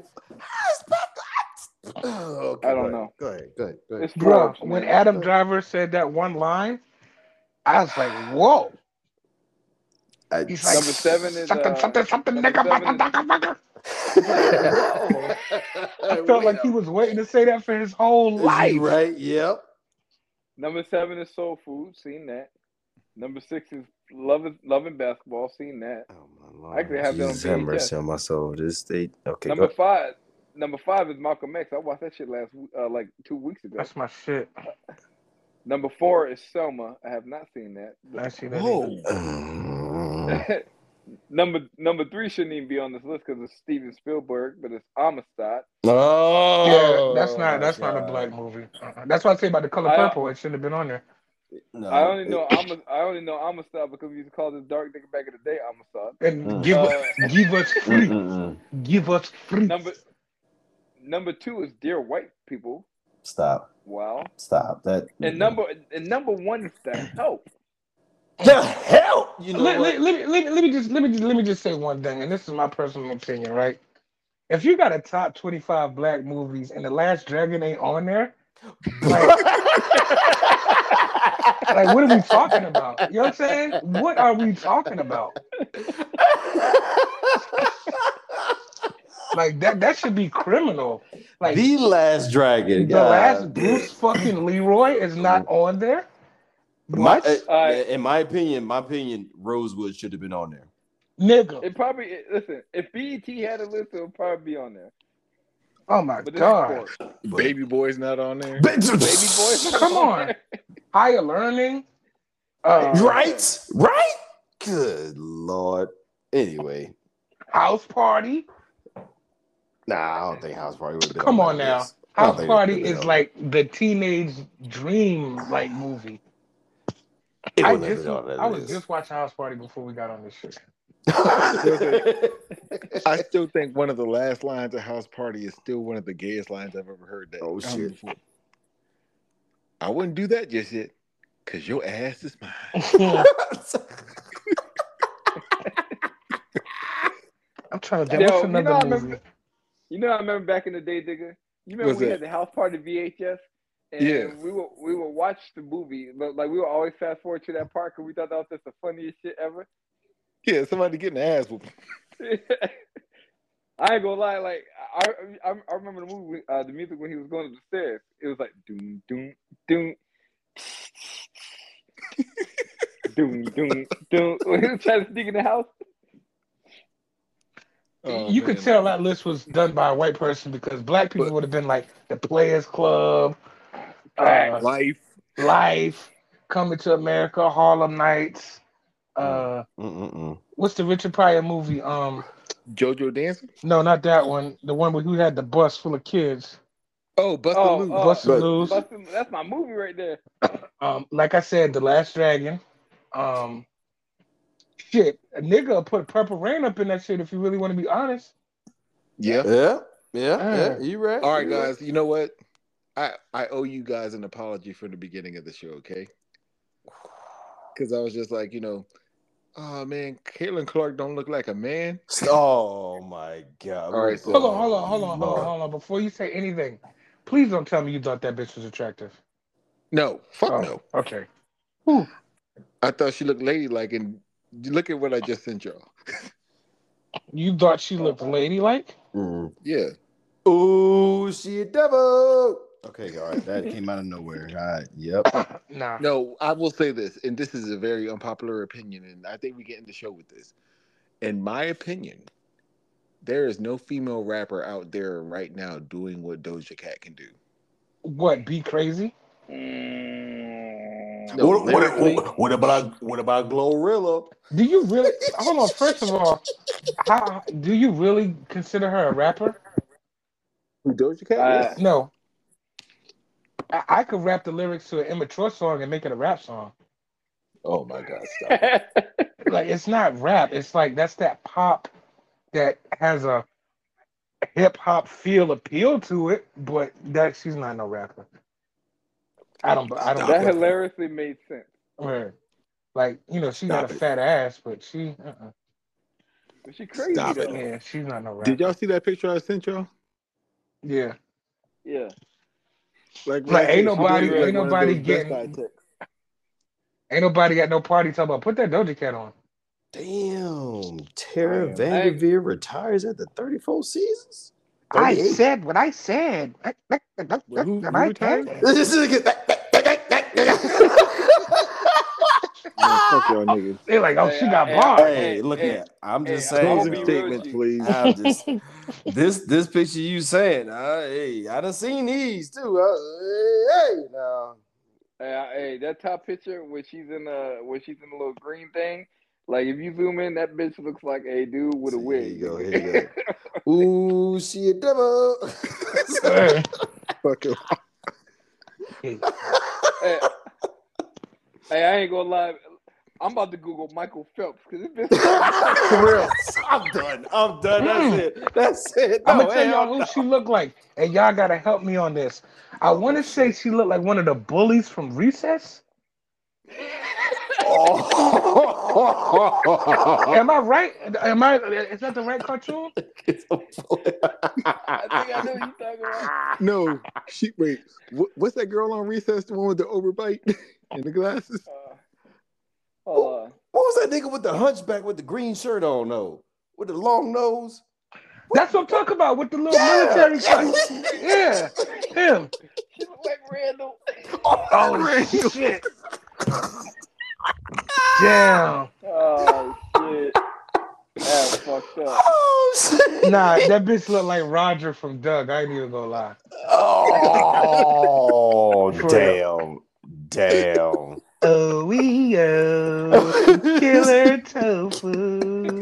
Okay, I don't know. Go ahead. It's Bro, Forbes, when man. Adam Driver said that one line, I was like, whoa. He's like, Number 7 is something, number nigga. 7 I felt like he was waiting to say that for his whole life. Right? Yep. Number 7 is Soul Food. Seen that. Number 6 is Love and Basketball. Seen that. Oh my Lord. I actually have that on Jesus have VHS. mercy on my soul. This state. Okay. Number Go. 5. Number 5 is Malcolm X. I watched that shit like 2 weeks ago. That's my shit. Number 4 is Selma. I have not seen that. I see that. Whoa. Number 3 shouldn't even be on this list because it's Steven Spielberg, but it's Amistad. Oh. Yeah, that's not a black movie. That's why I say about The Color Purple. It shouldn't have been on there. No. I only know Amistad because we used to call this dark nigga back in the day Amistad. And give us free. Give us free. Number 2 is Dear White People. Stop. Wow. Stop that. And number 1 is The Help. The hell. You know let me just say one thing, and this is my personal opinion, right? If you got a top 25 black movies and The Last Dragon ain't on there, like what are we talking about? You know what I'm saying? What are we talking about? Like that should be criminal. Like The Last Dragon. the last Bruce fucking Leroy is not on there. My, in my opinion, Rosewood should have been on there. Nigga. It probably listen. If BET had a list, it would probably be on there. Oh my But this god. is Forbes. Baby Boy's not on there. Baby Boy. Come on. Higher learning. Right? Good Lord. Anyway. House Party. Nah, I don't think House Party would have been Come on on that now. list. I don't House think Party it would've been is on like the teenage dream like movie. there. It I wouldn't have been on that was list. just watching House Party before we got on this shit. I still think one of the last lines of House Party is still one of the gayest lines I've ever heard. That Oh, shit. before. I wouldn't do that just yet, cause your ass is mine. I'm trying to think. What's another movie? I remember back in the day, Digga. You remember What's we that? had the house party VHS, and Yeah. we would watch the movie, but like we would always fast forward to that part because we thought that was just the funniest shit ever. Yeah, somebody getting the ass whooped. I ain't gonna lie, like I remember the movie, the music when he was going to the stairs. It was like doom doom doom. Doom doom doom. When he was trying to sneak in the house. Oh, You man. could tell that list was done by a white person because black people would have been like the Players Club, Life, Coming to America, Harlem Nights. What's the Richard Pryor movie? JoJo Dancing? No, not that one. The one where who had the bus full of kids. Oh, Bustin' Loose. Bustin' Loose. That's my movie right there. Like I said, The Last Dragon. Shit, a nigga put Purple Rain up in that shit if you really want to be honest. Yeah. You right. All right, guys. You know what? I owe you guys an apology for the beginning of the show, okay? Because I was just like, oh man, Caitlin Clark don't look like a man. Oh my God! All right, so Hold on. Before you say anything, please don't tell me you thought that bitch was attractive. No, no. Okay. I thought she looked ladylike, and look at what I just sent y'all. You thought she looked ladylike? Yeah. Ooh, she a devil. Okay, all right. That came out of nowhere. All right. Yep. Nah. No, I will say this, and this is a very unpopular opinion, and I think we get in the show with this. In my opinion, there is no female rapper out there right now doing what Doja Cat can do. What? Be crazy? No, what about Glorilla? Do you really? Hold on. First of all, how do you really consider her a rapper? Who, Doja Cat? No. I could rap the lyrics to an immature song and make it a rap song. Oh my God! Stop it. Like it's not rap. It's like that's that pop that has a hip hop appeal to it, but that she's not no rapper. I don't. That hilariously made sense. Right. Like she got a fat ass, but she. But she crazy Stop though. it. Yeah, she's not no rapper. Did y'all see that picture I sent y'all? Yeah. Yeah. Like ain't nobody got no party talking about put that Doja Cat on. Damn, Tara Vanderveer retires at the 34 seasons. 38. I said what I said. Who retired? Fuck y'all niggas. They're like, she got bars. Hey, look at. I'm just saying. Closing statements, please. I'm just this picture you saying. I done seen these too. Now. Hey, that top picture where she's in a little green thing. Like if you zoom in, that bitch looks like a dude with a wig. Here you go. Ooh, she a devil. Fuck you. Hey, I ain't gonna lie. I'm about to Google Michael Phelps because this bitch. For real. I'm done. That's it. I'm gonna tell y'all who she looked like, and y'all gotta help me on this. I want to say she looked like one of the bullies from Recess. Am I right? Is that the right cartoon? I think I know what you're talking about. No, wait. What's that girl on Recess? The one with the overbite and the glasses? What was that nigga with the hunchback with the green shirt on though? With the long nose? That's what I'm talking about with the little military cut. Yeah, him. She look like Randall. Oh shit. Damn. Oh shit. That's fucked up. Oh shit. Nah, that bitch look like Roger from Doug. I ain't even gonna lie. Oh damn. Oh, we killer tofu.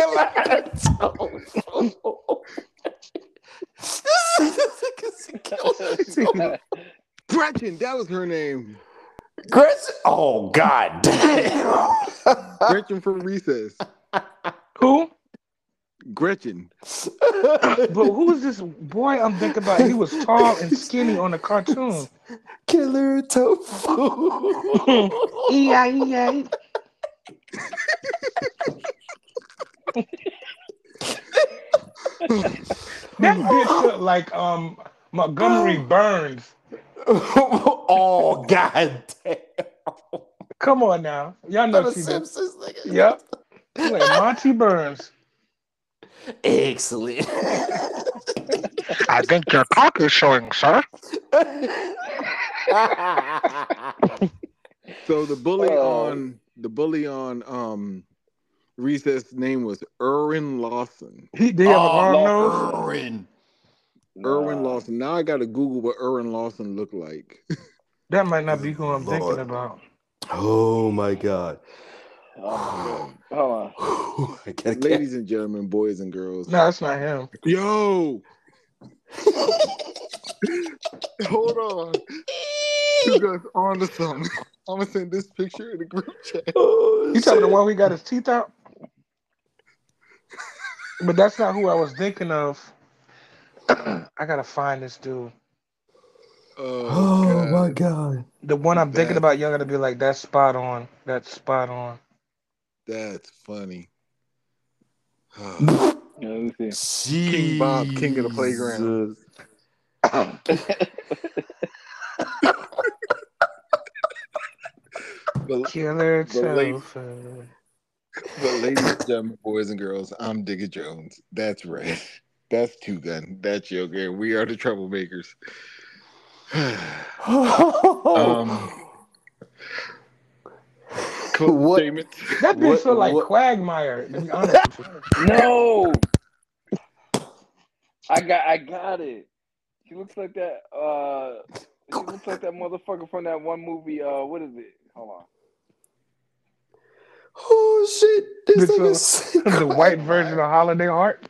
Gretchen, that was her name. Gretchen? Oh god damn. Gretchen from Recess. Who? Gretchen. But who's this boy I'm thinking about? He was tall and skinny on the cartoon. Killer Tofu. E-I-E-I. That bitch look like Montgomery Burns. Oh god damn. Come on now. Y'all know The she did. Simpsons, nigga. Yep. She like Monty Burns. Excellent. I think your cock is showing, sir. So the bully on Recess name was Erwin Lawson. Did he have a long nose? Erwin. Erwin Lawson. Now I gotta Google what Erwin Lawson looked like. That might not be who I'm thinking Lord. about. Oh my god. Oh, hold on. I gotta Ladies and gentlemen, boys and girls. No, that's not him. Yo! Hold on. You guys on to something. I'm gonna send this picture in the group chat. You talking the one who got his teeth out? But that's not who I was thinking of. I gotta find this dude. Oh my god. The one I'm thinking about, y'all gotta be like, that's spot on. That's spot on. That's funny. Yeah, let me see. King Bob, king of the playground. Killer Tofu. But ladies and gentlemen, boys and girls, I'm Digger Jones. That's right. That's Two Gun. That's Yoga. We are the troublemakers. What? Statements. That bitch feel like what- Quagmire, to be honest with you. No, I got it. She looks like that. She looks like that motherfucker from that one movie. What is it? Hold on. Oh shit! This Bitch thing feel is the white version of Holiday Heart.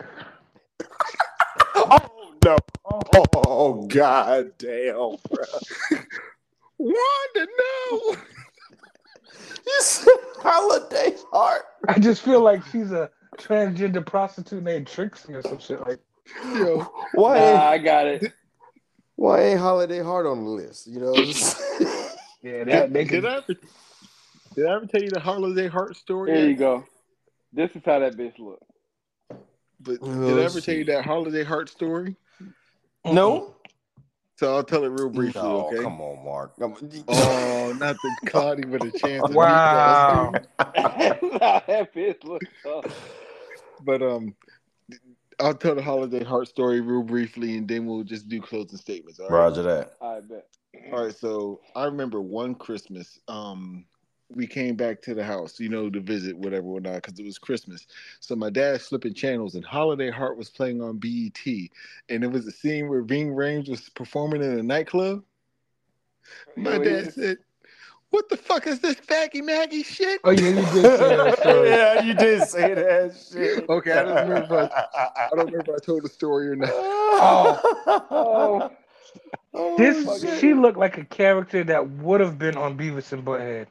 Oh no! Oh god damn, bro! Wanda, no! You said Holiday Heart. I just feel like she's a transgender prostitute named Trixie or some shit like. Yo, Why? I got it. Why ain't Holiday Heart on the list? You know. Yeah, did I ever tell you the Holiday Heart story? There yet? you go. This is how that bitch look. But Oh, did I ever tell you that Holiday Heart story? No. So I'll tell it real briefly, Oh, okay? come on, Mark. Oh, not the Cloudy with a Chance. of Wow. Meatballs, That bitch look tough. But I'll tell the Holiday Heart story real briefly, and then we'll just do closing statements. All right. Roger that. I bet. All right. So I remember one Christmas, we came back to the house, to visit, whatnot, because it was Christmas. So my dad flipping channels, and Holiday Heart was playing on BET, and it was a scene where Ving Rhames was performing in a nightclub. My dad said, "What the fuck is this faggy Maggie shit?" Oh yeah, you did say that story. Yeah, you did say that shit. Okay, I don't remember if I told the story or not. Oh. She looked like a character that would have been on Beavis and Butthead.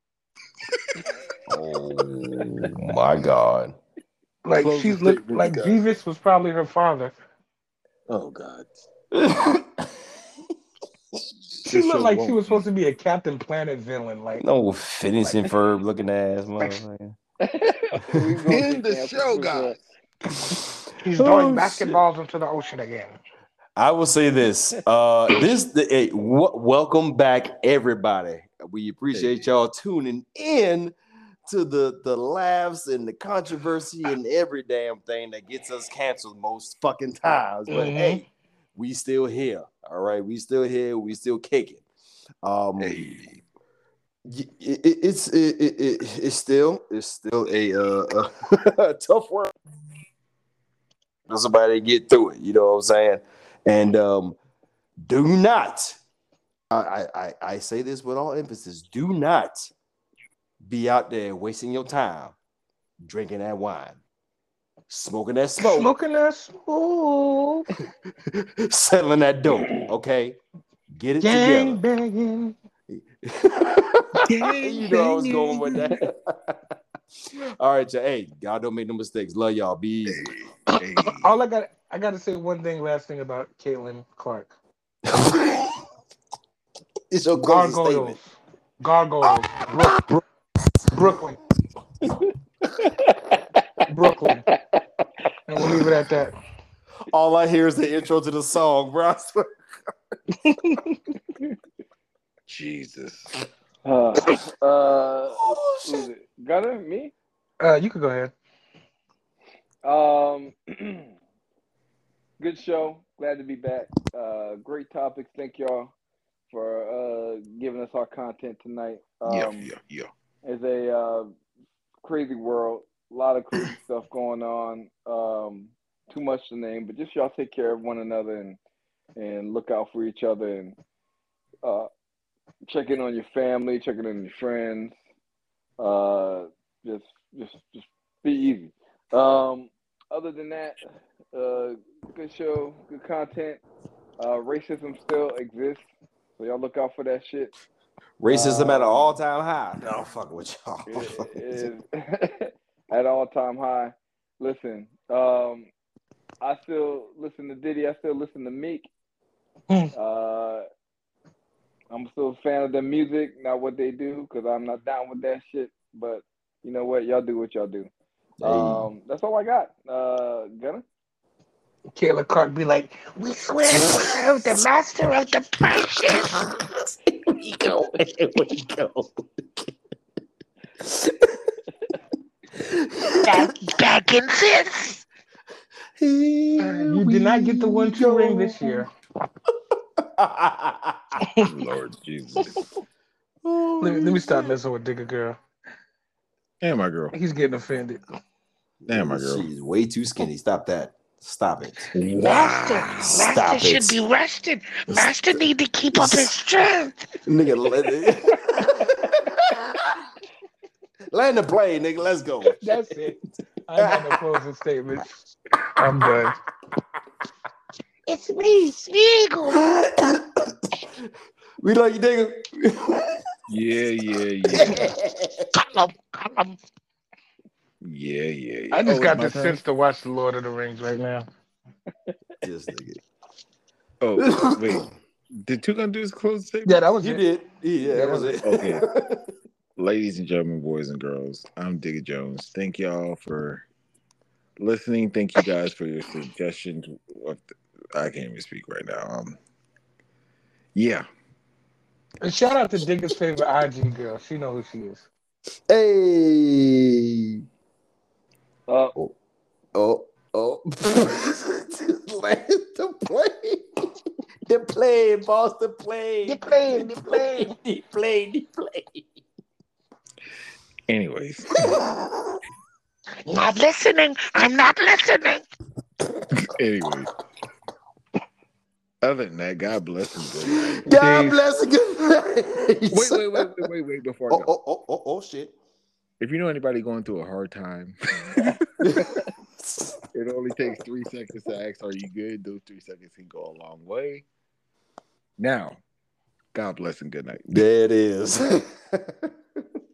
Oh my god. Like Closing she looked statements, like guys. Beavis was probably her father. Oh God. She looked like she was supposed to be a Captain Planet villain. Like No Phineas and Ferb looking ass motherfucker. In the show, guys. she's throwing basketballs into the ocean again. I will say this. Welcome back, everybody. We appreciate y'all tuning in to the laughs and the controversy and every damn thing that gets us canceled most fucking times. But hey, we still here. All right, we still here. We still kicking. It's still a tough work for somebody to get through it. You know what I'm saying? And do not, I say this with all emphasis, do not be out there wasting your time drinking that wine, smoking that smoke, selling that dope, okay? Get it Gang together. banging. You know I was going with that. All right, y'all. Hey, God don't make no mistakes. Love y'all. Be easy. Hey. All I got to say one thing, last thing about Caitlin Clark. It's your closing statement. Gargoyles. Brooklyn. Brooklyn. And we'll leave it at that. All I hear is the intro to the song, bro. I swear. Jesus. Who's it? Gunner? Me? You could go ahead. Good show. Glad to be back. Great topics. Thank y'all for giving us our content tonight. Yeah. It's a crazy world. A lot of crazy stuff going on. Too much to name, but just y'all take care of one another and look out for each other and check in on your family, check in on your friends. Just be easy. Other than that, good show, good content. Racism still exists, so y'all look out for that shit. Racism at an all-time high. No, fuck with y'all. It is at all-time high. Listen, I still listen to Diddy. I still listen to Meek. I'm still a fan of their music, not what they do, because I'm not down with that shit. But you know what? Y'all do what y'all do. Hey. That's all I got. Gunner? Caitlin Clark be like, we swear to serve the master of the precious. Here we go. That consists. You did not get the 1-2 ring this year. Lord Jesus. Let me stop messing with Digger Girl. And my girl. He's getting offended. Damn, my girl. She's way too skinny. Stop that. Stop it. Master should be rested. Master need to keep up his strength. Nigga, land the plane, nigga. Let's go. That's it. I got no closing statements. I'm done. It's me, Smeagol. We like you, nigga. Yeah. Come. Yeah. I just got the sense to watch The Lord of the Rings right now. This nigga. Oh, wait. Did Tugan do his closing statement? Yeah, that was You it. did. Yeah, that was it. Okay. Ladies and gentlemen, boys and girls, I'm Digger Jones. Thank y'all for listening. Thank you guys for your suggestions. I can't even speak right now. Yeah. And shout out to Digger's favorite IG girl. She know who she is. Hey. Oh. Land the plane. The plane, boss, the plane. The plane. The plane. Anyways. Not listening. I'm not listening. Anyways. Other than that, God bless and good night. God bless and good night. Wait, before I go. Oh, shit. If you know anybody going through a hard time, it only takes 3 seconds to ask, are you good? Those 3 seconds can go a long way. Now, God bless and good night. There it is.